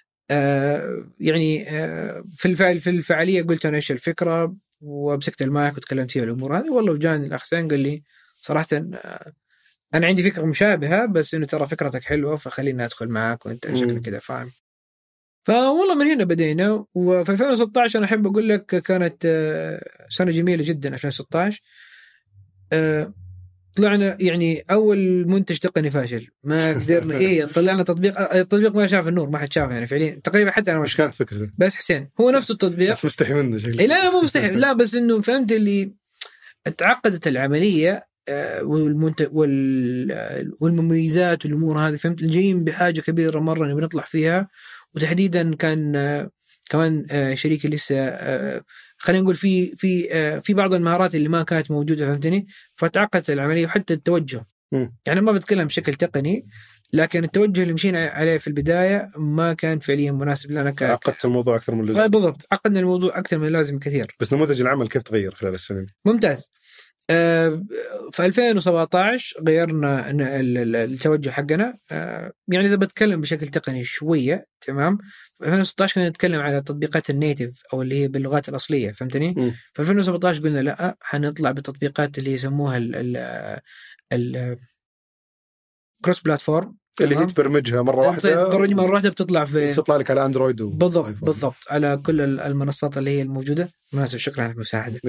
يعني في الفعالية قلت أنا إيش الفكرة وبسكت المايك وتكلمت فيها الأمور هذه. والله وجاني الأخ حسين قال لي صراحة أنا عندي فكرة مشابهة بس إنه ترى فكرتك حلوة فخلينا أدخل معاك وأنت شكلك كذا فاهم. فوالله من هنا بدينا. وفي 2016 أنا أحب أقول لك كانت سنة جميلة جدا. 2016 طلعنا يعني أول منتج تقني فاشل ما قدرنا طلعنا التطبيق ما شاف النور، ما حد شافه يعني فعليا تقريبا، حتى أنا مش كانت فكرة بس حسين هو نفس التطبيق مستحي منه شكله. لا مو مستحي لا بس إنه فهمت اللي تعقدت العملية والمميزات والأمور هذه، فهمت الجايين بحاجة كبيرة مرة نبي نطلع فيها. وتحديدا كان كمان شريكي لسه خلينا نقول في بعض المهارات اللي ما كانت موجودة، فهمتني. فتعقدت العملية وحتى التوجه يعني ما بتكلم بشكل تقني، لكن التوجه اللي مشينا عليه في البداية ما كان فعليا مناسب لنا. عقدت الموضوع أكثر من اللازم. بالضبط، عقدنا الموضوع أكثر من اللازم كثير. بس نموذج العمل كيف تغير خلال السنين؟ ممتاز. في 2017 غيرنا التوجه حقنا. يعني إذا بتكلم بشكل تقني شوية تمام، في 2016 كنا نتكلم على تطبيقات النيتيف أو اللي هي باللغات الأصلية، فهمتني. في 2017 قلنا لا، حنطلع بتطبيقات اللي يسموها ال كروس بلاتفورم، اللي هي تبرمجها مرة واحدة بتطلع لك على أندرويد بالضبط على كل المنصات اللي هي الموجودة. مناسب، شكرا على المساعدة.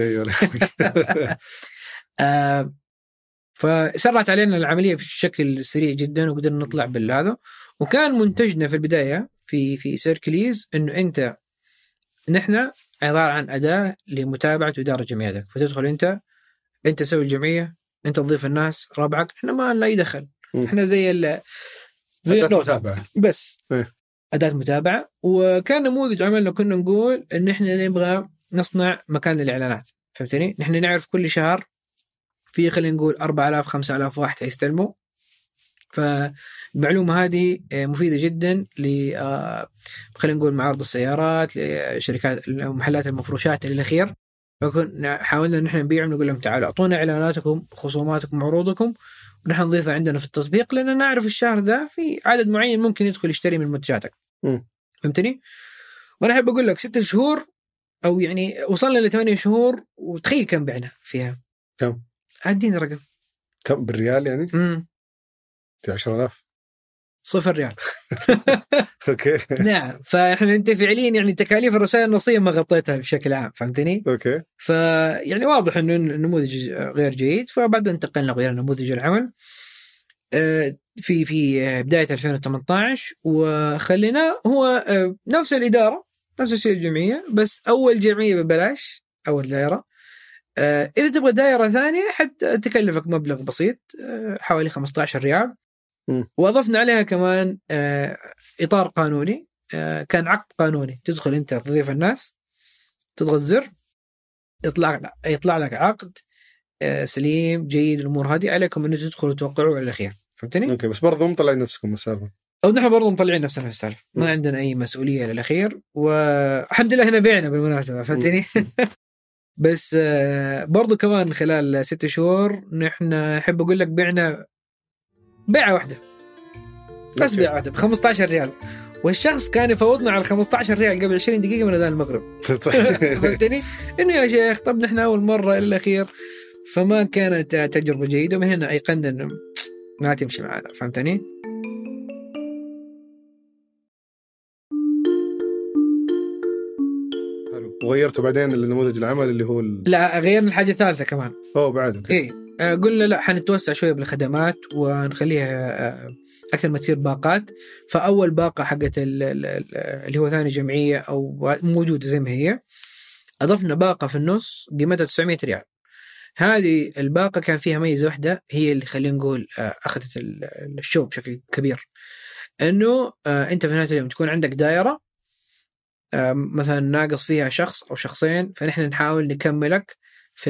فسرعت علينا العملية بشكل سريع جدا وقدرنا نطلع بالهذا. وكان منتجنا في البداية في سيركليز إنه نحن عبارة عن أداة لمتابعة وإدارة جمعيتك. فتدخل أنت تسوي الجمعية، أنت تضيف الناس ربعك، إحنا ما لا يدخل، إحنا زي أداة متابعة بس أداة متابعة. وكان نموذج عملنا كنا نقول إن إحنا نبغى نصنع مكان للإعلانات، فهمتني. نحن نعرف كل شهر في خلينا نقول 4000-5000 واحد هيستلموا. فالمعلومة هذه مفيدة جدا خلينا نقول معارض السيارات، لشركات محلات المفروشات إلى الأخير. فكنا حاولنا نحن نبيع ونقول لهم تعالوا أعطونا إعلاناتكم خصوماتكم عروضكم ونحن نضيفها عندنا في التطبيق، لأننا نعرف الشهر ده في عدد معين ممكن يدخل يشتري من منتجاتك. فهمتني. وأنا أحب أقول لك 6 شهور أو يعني وصلنا ل8 شهور، وتخيل كم بعنا فيها. كم؟ عدين رقم كم بالريال يعني؟ 10,000 0 ريال اوكي. نعم، فاحنا انت فعليا يعني تكاليف الرسائل النصيه ما غطيتها بشكل عام، فهمتني؟ اوكي. فيعني واضح انه النموذج غير جيد، فبعدين انتقلنا غير نموذج العمل في بدايه 2018، وخلينا هو نفس الاداره، نفس الشيء الجمعيه، بس اول جمعيه ببلاش، اول دائره. اذا تبغى دائره ثانيه حتى تكلفك مبلغ بسيط، حوالي 15 ريال. واضفنا عليها كمان اطار قانوني، كان عقد قانوني، تدخل انت تضيف الناس، تضغط زر، يطلع لك عقد سليم جيد. الامور هذه عليكم انه تدخلوا توقعوا على الخير، فهمتني؟ اوكي، بس برضو مطلعين نفسكم السالفه، او نحن برضو مطلعين نفسنا في السالفه، ما عندنا اي مسؤوليه للاخير، والحمد لله هنا بعنا بالمناسبه، فهمتني؟ بس برضو كمان خلال 6 شهور نحن احب اقول لك بعنا بيعه واحده بس، بيعه واحده ب15 ريال، والشخص كان يفوضنا على 15 ريال قبل 20 دقيقه من اذان المغرب. فهمتني؟ انه يا شيخ طب نحن اول مره الى الاخير، فما كانت تجربه جيده، ومن هنا ايقنا انه ما تمشي معنا، فهمتني؟ وغيرته بعدين النموذج العمل اللي هو لا، غيرنا الحاجه الثالثه كمان. بعد ايه، قلنا لا، حنتوسع شويه بالخدمات ونخليها اكثر ما تصير باقات. فاول باقه حقت اللي هو ثاني جمعيه او موجوده زي ما هي، اضفنا باقه في النص قيمتها 900 ريال. هذه الباقه كان فيها ميزه واحده، هي اللي خلينا نقول اخذت الشو بشكل كبير، انه انت في نهايه اليوم تكون عندك دائره مثلا ناقص فيها شخص او شخصين، فنحن نحاول نكملك في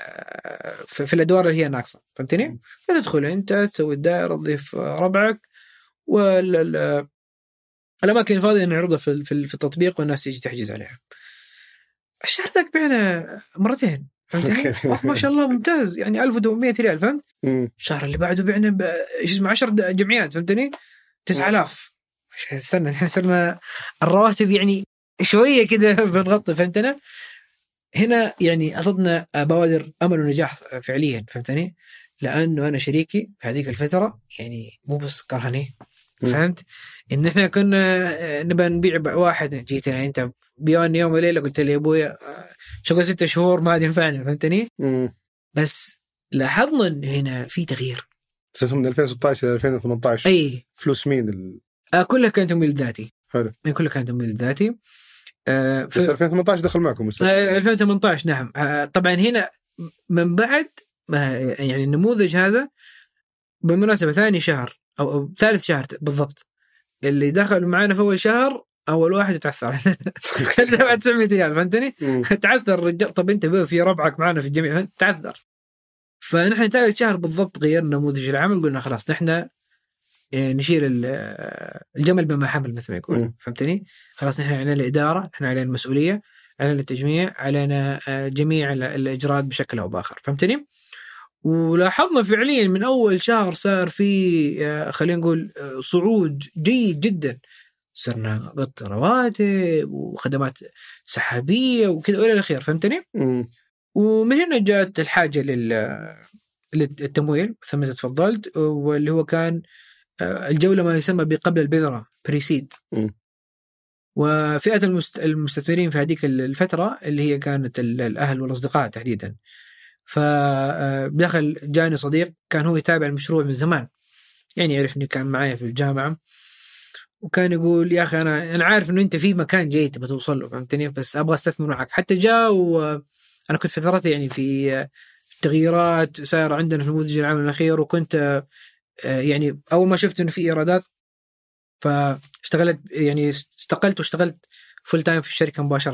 الادوار اللي هي ناقصه، فهمتني؟ فتدخل انت تسوي الدائره، تضيف ربعك، والاماكن الفاضيه نعرضها في التطبيق والناس تيجي تحجز عليها. الشهر ذاك بعنا مرتين، فهمتني؟ ما شاء الله ممتاز، يعني 1800 ريال، فهمت؟ الشهر اللي بعده بعنا 10 جمعيات، فهمتني؟ 9000. استنى، احنا صرنا الرواتب يعني شويه كده بنغطي، فهمتنا؟ هنا يعني أخذنا بوادر أمل ونجاح فعليا، فهمتني؟ لأنه أنا شريكي في هذيك الفترة يعني مو بس كرهني، فهمت؟ إن إحنا كنا نبى نبيع واحد، جيت أنا أنت بيوني يوم وليلة قلت لي يا أبويا شغل 6 شهور ما عاد ينفعنا، فهمتني؟ بس لاحظنا إن هنا في تغيير. من 2016 إلى 2018 أي فلوس مين كلها كانت تمويل ذاتي. حلو. كلها كانت تمويل ذاتي. بس 2018 دخل معكم 2018 نعم. طبعا هنا من بعد يعني النموذج هذا بالمناسبة ثاني شهر أو ثالث شهر بالضبط، اللي دخل معنا في أول شهر أول واحد يتعثر. بعد 900 ريال، فهمتني؟ تعثر الرجال. طب أنت في ربعك معنا في الجميع تعثر. فنحن ثالث شهر بالضبط غيرنا نموذج العمل، قلنا خلاص نحن نشيل الجمل بما حمل مثل ما يقول، فهمتني؟ خلاص نحن علينا الإدارة، نحن علينا المسؤولية، علينا التجميع، علينا جميع الإجراءات بشكل أو بآخر، فهمتني؟ ولاحظنا فعليا من أول شهر صار في خلينا نقول صعود جيد جدا. صرنا غطي رواتب وخدمات سحابية وكذا إلى الأخير، فهمتني؟ ومن هنا جاءت الحاجة للتمويل مثل ما تفضلت، واللي هو كان الجولة ما يسمى بقبل البذرة بريسيد. وفئة المستثمرين في هذيك الفترة اللي هي كانت الأهل والأصدقاء تحديدا. فدخل جاني صديق كان هو يتابع المشروع من زمان، يعني يعرفني، كان معايا في الجامعة، وكان يقول يا أخي أنا عارف إنه أنت في مكان جيد تبغى توصل له، فهمتني؟ بس أبغى أستثمر معك. حتى جاء، وأنا كنت فترات يعني في تغييرات صار عندنا في نموذج العمل الأخير، وكنت يعني أول ما شفت إنه في إيرادات فاشتغلت، يعني استقلت واشتغلت فول تايم في الشركة مباشرة.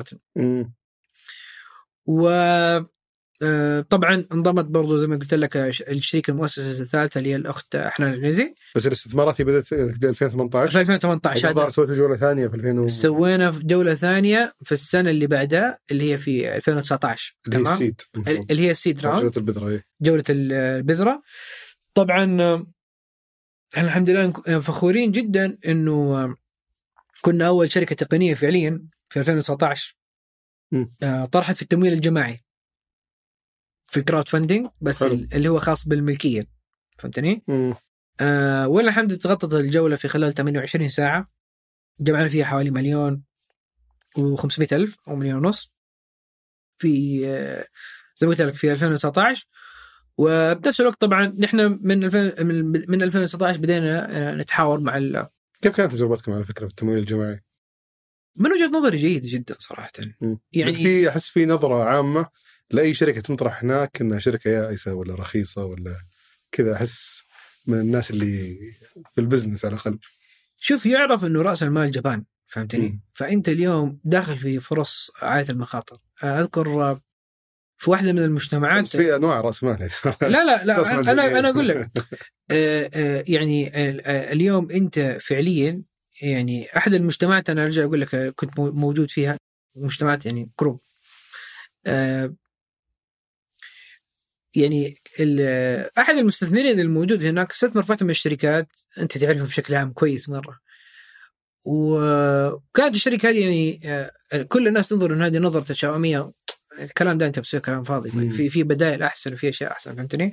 وطبعا انضمت برضو زي ما قلت لك الشريك المؤسسة الثالثة اللي هي الأخت حنان العنزي. بس الاستثمارات بدأت 2018. في 2018 سويت جولة ثانية في سوينا جولة ثانية في السنة اللي بعدها اللي هي في 2019، تمام؟ اللي هي السيد راوند، جولة البذرة. جولة البذرة. طبعا الحمد لله فخورين جدا إنه كنا أول شركة تقنية فعليا في 2019 طرحت في التمويل الجماعي في الكراود فاندينج، بس اللي هو خاص بالملكية، فهمتني؟ ولا الحمد تغطت الجولة في خلال 28 ساعة، جمعنا فيها حوالي 1,500,000 أو 1,500,000 في زي ما قلت لك في 2019. وبنفس الوقت طبعا نحن من 2019 بدينا نتحاور مع كيف كانت تجربتكم على فكرة في التمويل الجماعي؟ من وجهة نظري جيدة جدا صراحة. يعني أحس في نظرة عامة لأي شركة تنطرح هناك إنها شركة يائسة ولا رخيصة ولا كذا، أحس من الناس اللي في البزنس على الأقل. شوف، يعرف إنه رأس المال جبان، فهمتني؟ فأنت اليوم داخل في فرص عالية المخاطر. أذكر في واحدة من المجتمعات في أنواع رأس مال. لا أنا أقول لك يعني اليوم أنت فعليا يعني أحد المجتمعات، أنا أرجع أقول لك كنت موجود فيها، مجتمعات يعني كروب، يعني أحد المستثمرين الموجود هناك استثمر في من الشركات أنت تعرفها بشكل عام كويس مرة، وكانت الشركة هذه يعني كل الناس تنظر إن هذه نظرة تشاؤمية، الكلام ده أنت بسوي كلام فاضي، في بدائل أحسن وفي أشياء أحسن، فهمتني؟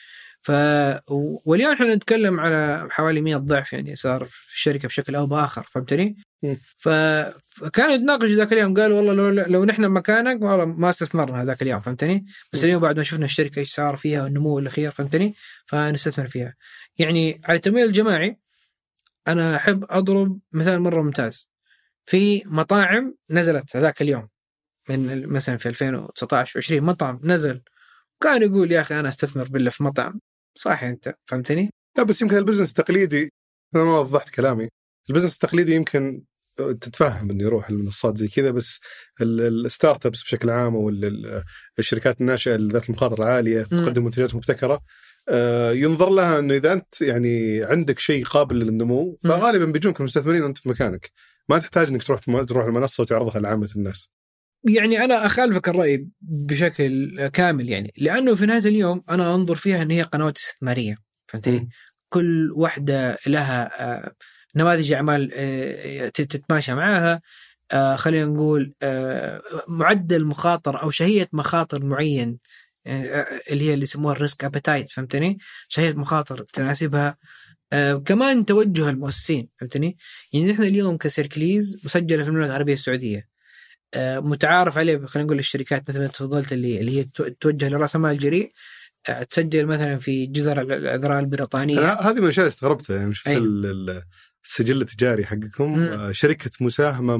واليوم احنا نتكلم على حوالي 100 ضعف يعني صار في الشركة بشكل أو بآخر، فهمتني؟ فكانوا يتناقشوا ذاك اليوم، قالوا والله لو نحن مكانك والله ما استثمرنا هذاك اليوم، فهمتني؟ بس اليوم بعد ما شفنا الشركة إيش صار فيها والنمو الأخير، فهمتني؟ فنستثمر فيها. يعني على التمويل الجماعي أنا أحب أضرب مثال مرة ممتاز. في مطاعم نزلت هذاك اليوم من مثلا في 2019 20 مطعم نزل كان يقول يا أخي أنا استثمر بالله في مطعم، صح أنت فهمتني؟ لا بس يمكن البزنس التقليدي، أنا ما وضحت كلامي، البزنس التقليدي يمكن تتفهم إنه يروح المنصات زي كذا، بس الستارت ابس بشكل عام أو الشركات الناشئة ذات المخاطرة العالية تقدم منتجات مبتكرة، ينظر لها إنه إذا أنت يعني عندك شيء قابل للنمو فغالبا بيجونك المستثمرين أنت في مكانك، ما تحتاج إنك تروح المنصة وتعرضها لعامة الناس. يعني أنا أخالفك الرأي بشكل كامل، يعني لأنه في نهاية اليوم أنا أنظر فيها أن هي قنوات استثمارية، فهمتني؟ كل واحدة لها نماذج أعمال تتماشى معها، خلينا نقول معدل مخاطر أو شهية مخاطر معين، اللي هي اللي يسموها الريسك أبيتايت، فهمتني؟ شهية مخاطر تناسبها، كمان توجه المؤسسين، فهمتني؟ يعني نحن اليوم كسيركليز مسجلة في المملكة العربية السعودية، متعارف عليه، خلينا نقول الشركات مثلا تفضلت اللي هي توجه لرأس مال جريء تسجل مثلا في جزر العذراء البريطانية. هذه من الأشياء استغربتها يعني شفت السجل التجاري حقكم شركة مساهمة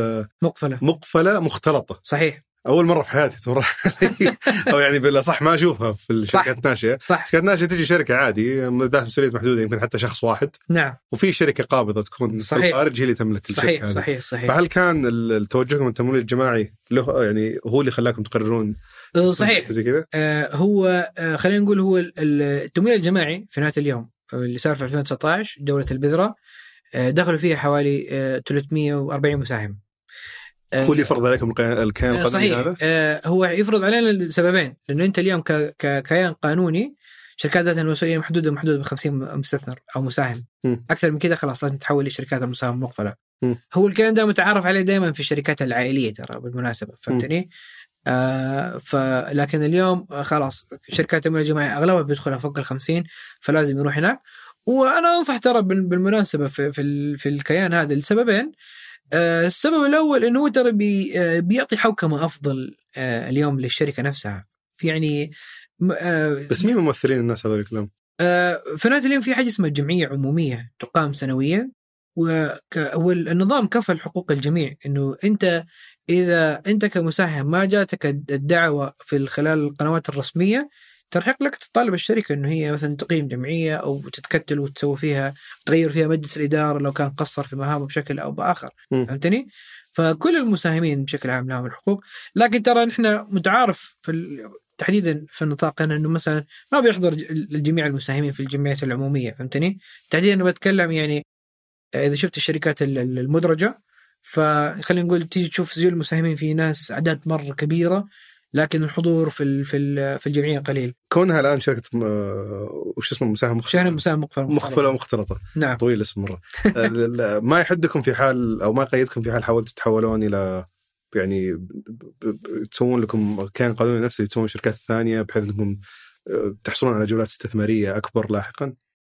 مقفلة مختلطة. صحيح، أول مرة في حياتي تمر أو يعني بالأصح ما أشوفها في الشركات الناشئة. الشركات الناشئة تجي شركة عادي ذات مسؤولية محدودة، يمكن حتى شخص واحد. نعم. وفي شركة قابضة تكون في الخارج هي اللي تملك الشركة هذه. صحيح. فهل كان التوجه من التمويل الجماعي له يعني هو اللي خلاكم تقررون؟ صحيح. زي كذا. هو خلينا نقول هو التمويل الجماعي في نهاية اليوم اللي صار في 2019 دولة البذرة دخلوا فيها حوالي 340 مساهم. هو اللي يفرض عليكم الكيان القانوني هذا؟ هو يفرض علينا لسببين، لأنه أنت اليوم ككيان قانوني شركات ذات المسؤولية محدودة ب50 مستثمر أو مساهم. أكثر من كده خلاص لازم تحول لشركات المساهم المقفلة. هو الكيان ده متعارف عليه دائما في الشركات العائلية ترى بالمناسبة، فهمتني؟ لكن اليوم خلاص شركات التمويل الجماعي أغلبها بيدخلها فوق 50، فلازم يروح هناك. وأنا أنصح ترى بالمناسبة في الكيان هذا لسببين. السبب الأول إنه هو ترى بيعطي حوكمة أفضل اليوم للشركة نفسها، في يعني بس مين ممثلين الناس هذول الكلام؟ في نهاية اليوم في حاجة اسمها جمعية عمومية تقام سنويا، والنظام كفل حقوق الجميع، إنه أنت إذا أنت كمساهم ما جاتك الدعوة في خلال القنوات الرسمية ترحق لك تطالب الشركة إنه هي مثلا تقيم جمعية أو تتكتل وتسوي فيها تغير فيها مجلس الإدارة لو كان قصر في مهامه بشكل أو بآخر. فهمتني؟ فكل المساهمين بشكل عام لهم الحقوق، لكن ترى نحن متعارف تحديدا في النطاق إنه مثلا ما بيحضر الجميع المساهمين في الجمعيات العمومية، فهمتني؟ تحديدا أنا بتكلم يعني إذا شفت الشركات المدرجة فخلينا نقول تيجي تشوف سجل المساهمين في ناس أعداد مرة كبيرة، لكن الحضور في الجمعية قليل. كونها الآن شركة وش اسمه مساهم مخفلة مختلطة. نعم. طويل اسم مرة. ما يحدكم في حال أو ما يقيدكم في حال حاولتوا تتحولون إلى يعني تسوون لكم كيان قانوني نفسي تسوون شركات ثانية بحيث أنكم تحصلون على جولات استثمارية أكبر لاحقا؟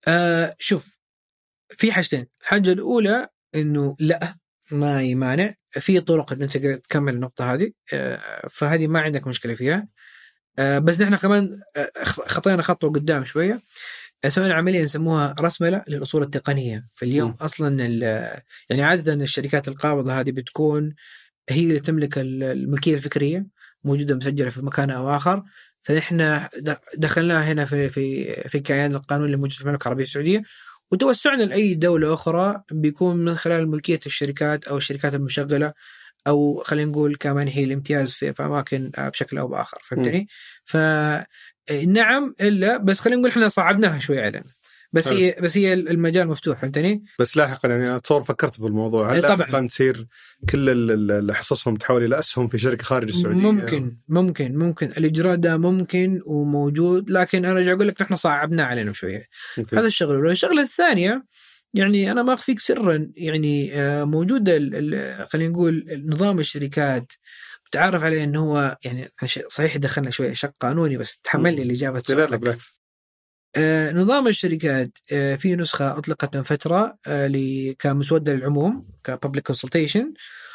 شوف، في حاجتين. الحاجة الأولى إنه لا، ما يمانع، في طرق إن أنت تكمل النقطة هذه، فهذه ما عندك مشكلة فيها. بس نحن كمان خطينا خطوة قدام شوية، سوينا عملية نسموها رسملة للأصول التقنية. في اليوم أصلا يعني عادة الشركات القابضة هذه بتكون هي اللي تملك الملكية الفكرية، موجودة مسجلة في مكان أو آخر. فنحن دخلناها هنا في الكيان القانوني اللي موجود في المملكة العربية السعودية، وتوسعنا لأي دولة أخرى بيكون من خلال ملكية الشركات أو الشركات المشغلة، أو خلينا نقول كمان هي الامتياز في أماكن بشكل أو بآخر. فهمتني؟ فنعم، إلا بس خلينا نقول إحنا صعبناها شوي علينا، بس هي المجال مفتوح. فهمتني؟ بس لاحقا يعني أنا أتصور فكرت في الموضوع، هل لاحقا تصير كل اللي حصصهم تحول إلى أسهم في شركة خارج السعودية؟ ممكن الإجراء ده ممكن وموجود، لكن أنا رجع أقول لك نحن صعبناه علينا شوية. هذا الشغل. والشغلة الثانية يعني أنا ما أخفيك سرا، يعني موجود خلينا نقول نظام الشركات بتعرف عليه إنه هو يعني صحيح دخلنا شوية شق قانوني، بس تحمل لي الإجابة سؤالك. نظام الشركات في نسخة أطلقت من فترة كمسودة للعموم كpublic consultation،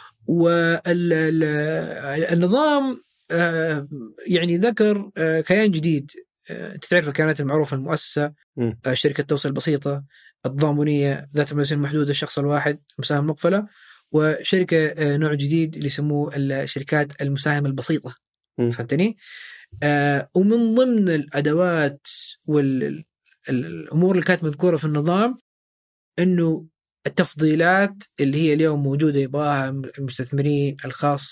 والنظام يعني ذكر كيان جديد. تعرف الكيانات المعروفة المؤسسة، شركة توصيل بسيطة، الضامنية ذات المسؤولية المحدودة، الشخص الواحد، المساهمة المقفلة، وشركة نوع جديد اللي يسموه الشركات المساهمة البسيطة. فهمتني؟ ومن ضمن الأدوات والأمور اللي كانت مذكورة في النظام إنه التفضيلات اللي هي اليوم موجودة يبغاها المستثمرين الخاص،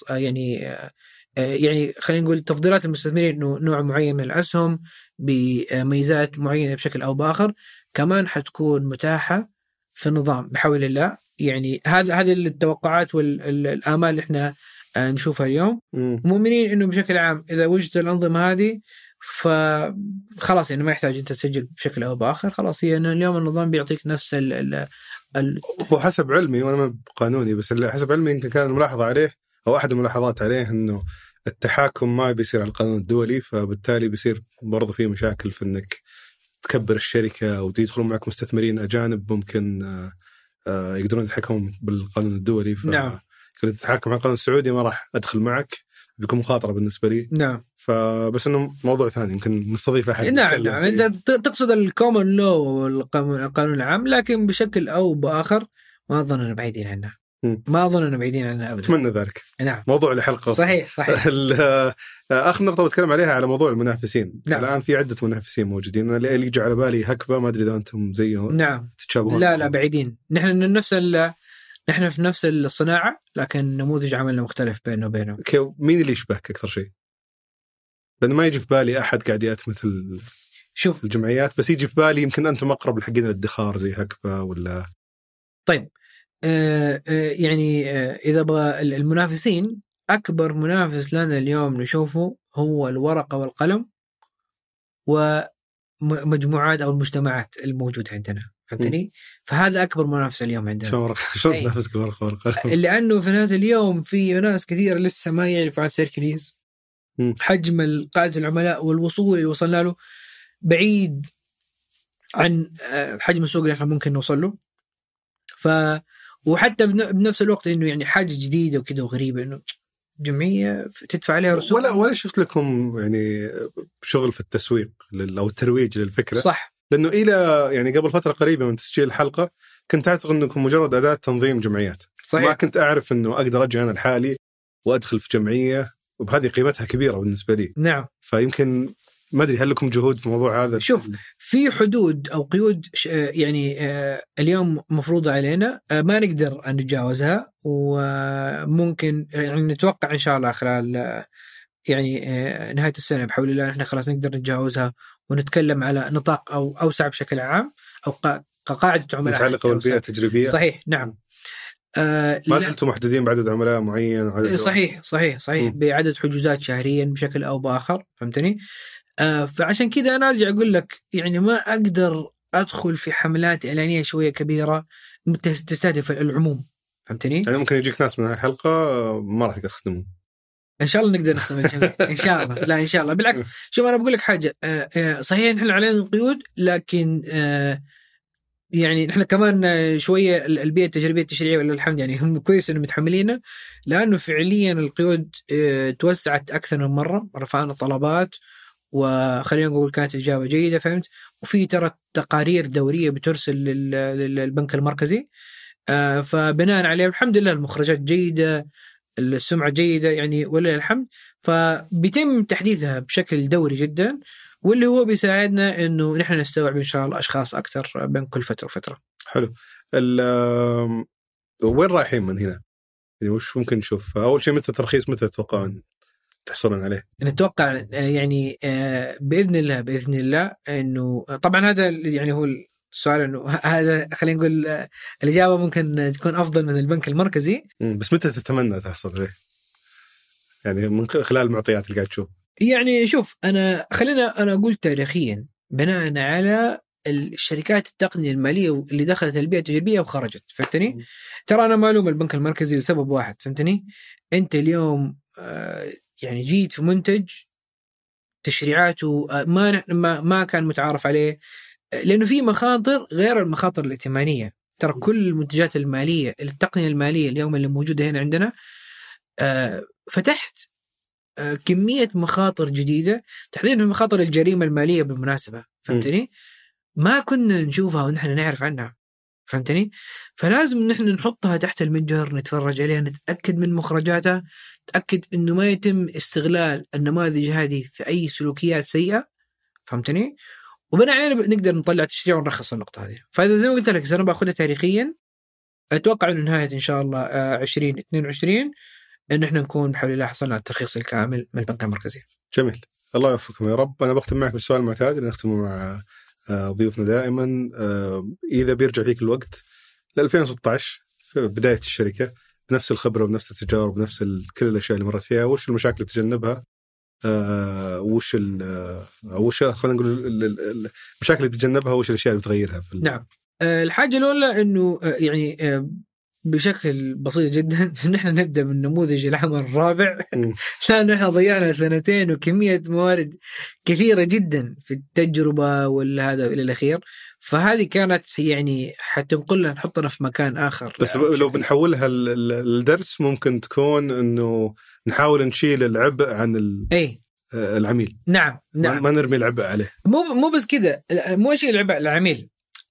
يعني خلينا نقول تفضيلات المستثمرين إنه نوع معين من الأسهم بميزات معينة بشكل أو بآخر كمان حتكون متاحة في النظام بحول الله. يعني هذه التوقعات والآمال اللي احنا نشوفها اليوم. مؤمنين إنه بشكل عام إذا وجدت الأنظمة هذه فخلاص يعني ما يحتاج أنت تسجل بشكل أو بآخر، خلاص هي اليوم النظام بيعطيك نفس هو حسب علمي، وأنا ما بقانوني، بس حسب علمي يمكن كان الملاحظة عليه أو أحد الملاحظات عليه إنه التحاكم ما بيصير على القانون الدولي، فبالتالي بيصير برضو فيه مشاكل في إنك تكبر الشركة أو يدخلون معك مستثمرين أجانب ممكن يقدرون يتحكمون بالقانون الدولي. نعم. كنت تتحكم على القانون السعودي ما راح أدخل معك، بيكون مخاطرة بالنسبة لي. نعم. فبس إنه موضوع ثاني يمكن نستضيف أحد. نعم. أنت تقصد الكومن لو والقانون العام، لكن بشكل أو بآخر ما أظن أننا بعيدين عنه. ما أظن أننا بعيدين عنه أبدا. أتمنى ذلك. نعم. موضوع الحلقة. صحيح. آخر نقطة بتكلم عليها على موضوع المنافسين. نعم. الآن في عدة منافسين موجودين، اللي يجي على بالي هكبة، ما أدري إذا أنتم زيهم. نعم. تتشابهون؟ لا بعيدين. نحن في نفس الصناعة، لكن نموذج عملنا مختلف بيننا وبينهم. مين اللي يشبهك أكثر شيء؟ لأن ما يجي في بالي أحد قاعد يتمثل شوف الجمعيات، بس يجي في بالي يمكن أنتم أقرب لحقين الادخار زي هكبة ولا. طيب يعني إذا بغى المنافسين، أكبر منافس لنا اليوم نشوفه هو الورقة والقلم ومجموعات أو المجتمعات الموجودة عندنا. فهمتني؟ فهذا أكبر منافس اليوم عندنا. شلون تنافسك الورقة والقلم؟ لأنه في نهاية اليوم في ناس كثير لسه ما يعرفوا عن سيركليز. حجم قاعدة العملاء والوصول اللي وصلنا له بعيد عن حجم السوق اللي احنا ممكن نوصل له. وحتى بنفس الوقت انه يعني حاجه جديده وكذا وغريبه انه جمعيه تدفع عليها رسوم. ولا شفت لكم يعني شغل في التسويق او الترويج للفكره؟ صح. لانه الى يعني قبل فتره قريبه من تسجيل الحلقه كنت اعتقد انكم مجرد اداه تنظيم جمعيات. صحيح. ما كنت اعرف انه اقدر اجي انا الحالي وادخل في جمعيه وبهذه قيمتها كبيره بالنسبه لي. نعم. فيمكن ما أدري هل لكم جهود في موضوع هذا؟ شوف، في حدود أو قيود يعني اليوم مفروضة علينا ما نقدر أن نتجاوزها، وممكن يعني نتوقع إن شاء الله خلال يعني نهاية السنة بحول الله نحن خلاص نقدر نتجاوزها ونتكلم على نطاق أو أوسع بشكل عام أو كقاعدة عملاء متعلقة بالبيئة التجريبية. صحيح. نعم. ما زلتم محدودين بعدد عملاء معين وعدد صحيح بعدد حجوزات شهريا بشكل أو بآخر. فهمتني؟ فعشان كده أنا أرجع أقول لك يعني ما أقدر أدخل في حملات إعلانية شوية كبيرة تستهدف العموم. فهمتني؟ يعني ممكن يجيك ناس من الحلقة ما راح تخدمون. إن شاء الله نقدر نخدم الجميع. إن شاء الله. لا إن شاء الله بالعكس. شوف أنا بقول لك حاجة، صحيح نحن علينا القيود، لكن يعني احنا كمان شويه البيئه التجريبيه التشريعيه ولله الحمد يعني هم كويس انهم متحملينه، لانه فعليا القيود توسعت اكثر من مره، رفعنا طلبات وخلينا نقول كانت اجابه جيده، فهمت؟ وفي ترى تقارير دوريه بترسل للبنك المركزي، فبناء عليه الحمد لله المخرجات جيده، السمعه جيده يعني ولله الحمد، فبيتم تحديثها بشكل دوري جدا، واللي هو بيساعدنا انه نحن نستوعب ان شاء الله اشخاص اكثر بين كل فتره وفتره. حلو. وين رايحين من هنا؟ يعني وش ممكن نشوف؟ اول شيء متى ترخيص، متى تتوقعون تحصلون عليه؟ نتوقع يعني باذن الله انه طبعا هذا يعني هو السؤال، انه هذا خلينا نقول الاجابه ممكن تكون افضل من البنك المركزي، بس متى تتمنى تحصل عليه؟ يعني من خلال المعطيات اللي قاعد تشوف. يعني شوف انا اقول تاريخيا بناء على الشركات التقنيه الماليه اللي دخلت البيئه التجريبيه وخرجت، فهمتني؟ ترى انا معلوم البنك المركزي لسبب واحد، فهمتني؟ انت اليوم يعني جيت في منتج تشريعاته ما كان متعارف عليه، لانه في مخاطر غير المخاطر الائتمانيه. ترى كل المنتجات الماليه التقنيه الماليه اليوم اللي موجوده هنا عندنا فتحت كميه مخاطر جديده، تحديدا مخاطر الجريمه الماليه بالمناسبه، فهمتني؟ ما كنا نشوفها ونحن نعرف عنها، فهمتني؟ فلازم نحن نحطها تحت المتجر، نتفرج عليها، نتأكد من مخرجاتها، نتأكد إنه ما يتم استغلال النماذج هذه في أي سلوكيات سيئة، فهمتني؟ وبناء عليه نقدر نطلع تشريع ونرخص النقطة هذه. فإذا زي ما قلت لك أنا باخذها تاريخيا، أتوقع إنه نهاية إن شاء الله 2022 إن إحنا نكون بحول الله حصلنا على الترخيص الكامل من البنك المركزي. جميل، الله يوفقكم يا رب. أنا بختم معك بالسؤال المعتاد اللي نختمه مع ضيوفنا دائما. إذا بيرجع فيك الوقت ل 2016 في بداية الشركة، بنفس الخبرة ونفس التجارب ونفس كل الأشياء اللي مرت فيها، وش المشاكل اللي تجنبها؟ وش خلينا نقول المشاكل اللي تتجنبها، وش الأشياء اللي بتغيرها في نعم. الحاجة الأولى إنه يعني بشكل بسيط جدا نحن نبدأ من نموذج العمل الرابع لأنه نحن ضيعنا 2 وكمية موارد كثيرة جدا في التجربة والهذا إلى الأخير، فهذه كانت يعني حتنقلنا نحطنا في مكان آخر. بس لو بنحولها الدرس ممكن تكون إنه نحاول نشيل العبء عن العميل. نعم ما نرمي العبء عليه. مو بس كده، مو شيء العبء العميل،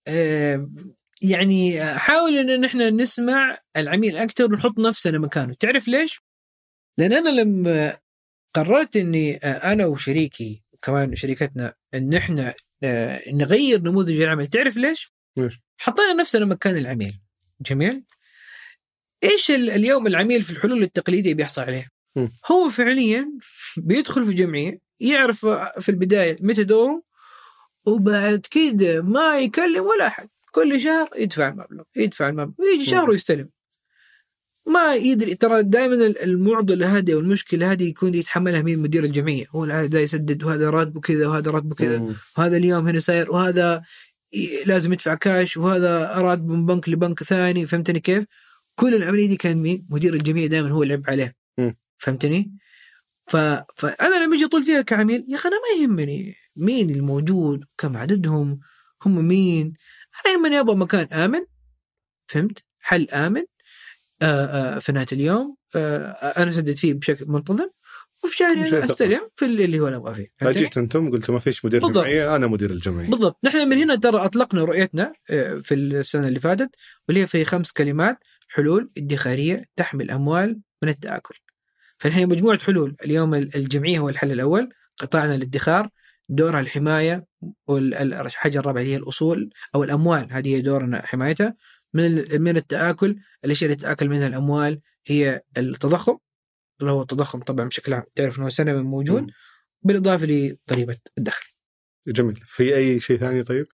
يعني حاول ان نحن نسمع العميل اكثر ونحط نفسنا مكانه. تعرف ليش؟ لان انا لما قررت اني انا وشريكي وكمان شركتنا ان احنا نغير نموذج العمل، تعرف ليش؟ حطينا نفسنا مكان العميل. جميل. ايش اليوم العميل في الحلول التقليديه بيحصل عليه؟ هو فعليا بيدخل في جمعيه، يعرف في البدايه متى دوره، وبعد كده ما يكلم ولا أحد، كل شهر يدفع المبلغ ويجي شهر ويستلم، ما يدري. ترى دائما المعضلة هذه والمشكلة هذه يكون يتحملها مين؟ مدير الجمعية. هو هذا يسدد، وهذا راتبه كذا، وهذا راتبه كذا، وهذا اليوم هنا ساير، وهذا لازم يدفع كاش، وهذا راتبه من بنك لبنك ثاني، فهمتني كيف؟ كل العملية دي كان مين؟ مدير الجمعية دائما هو اللي يلعب عليه، فهمتني؟ فأنا لما أجي أطول فيها كعميل، يا أخي أنا ما يهمني مين الموجود، كم عددهم، هم مين، أنا يهمني أبغى مكان آمن، فهمت؟ حل آمن في نهاية اليوم أنا أسدد فيه بشكل منتظم، وفي شهري أستلم في اللي هو أبغى فيه. أجيت أنتم قلت ما فيش مدير جمعية، أنا مدير الجمعية. بالضبط. نحن من هنا ترى أطلقنا رؤيتنا في السنة اللي فاتت، واللي هي في 5 كلمات: حلول ادخارية تحمي الأموال من التآكل. فنحن مجموعة حلول. اليوم الجمعية هو الحل الأول، قطاعنا الادخار دورها الحماية، والحاجة الرابعة هي الأصول أو الأموال، هذه هي دورنا حمايتها من التآكل. الأشياء اللي تتآكل منها الأموال هي التضخم، اللي هو التضخم طبعا بشكل عام تعرف أنه سنوي موجود، بالإضافة لضريبة الدخل. جميل. في أي شيء ثاني طيب؟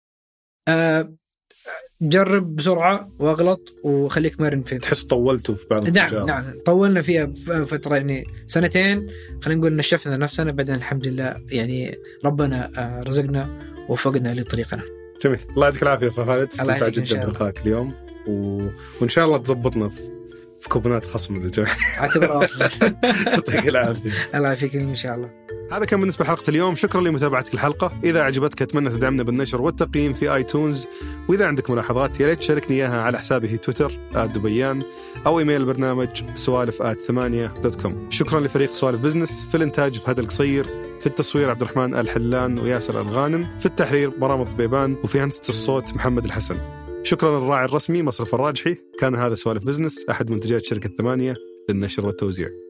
جرب بسرعة واغلط وخليك مرن فيه. تحس طولتوا في بعض التجارب؟ نعم طولنا فيها فترة، يعني 2 خلينا نقول نشفنا نفسنا، بعدين الحمد لله يعني ربنا رزقنا ووفقنا لطريقنا. جميل. الله يعطيك العافية خالد، استمتع جدا بلقائك اليوم، وإن شاء الله تزبطنا في كوبونات خصم للجميع. اعتبرها اصلا. يعطيك العافيه. الله يعافيك ان شاء الله. هذا كان بالنسبة لحلقة اليوم. شكرا لمتابعتك الحلقة. إذا عجبتك أتمنى تدعمنا بالنشر والتقييم في آيتونز، وإذا عندك ملاحظات يا ريت تشاركني إياها على حسابي في تويتر @دبيان أو إيميل البرنامج سوالف@8.com. شكرا لفريق سوالف بزنس، في الإنتاج فهد القصير، في التصوير عبد الرحمن الحلان وياسر الغانم، في التحرير مرام الضبيبان، وفي هندسة الصوت محمد الحسن. شكرا للراعي الرسمي مصرف الراجحي. كان هذا سوالف بزنس، أحد منتجات شركة 8 للنشر والتوزيع.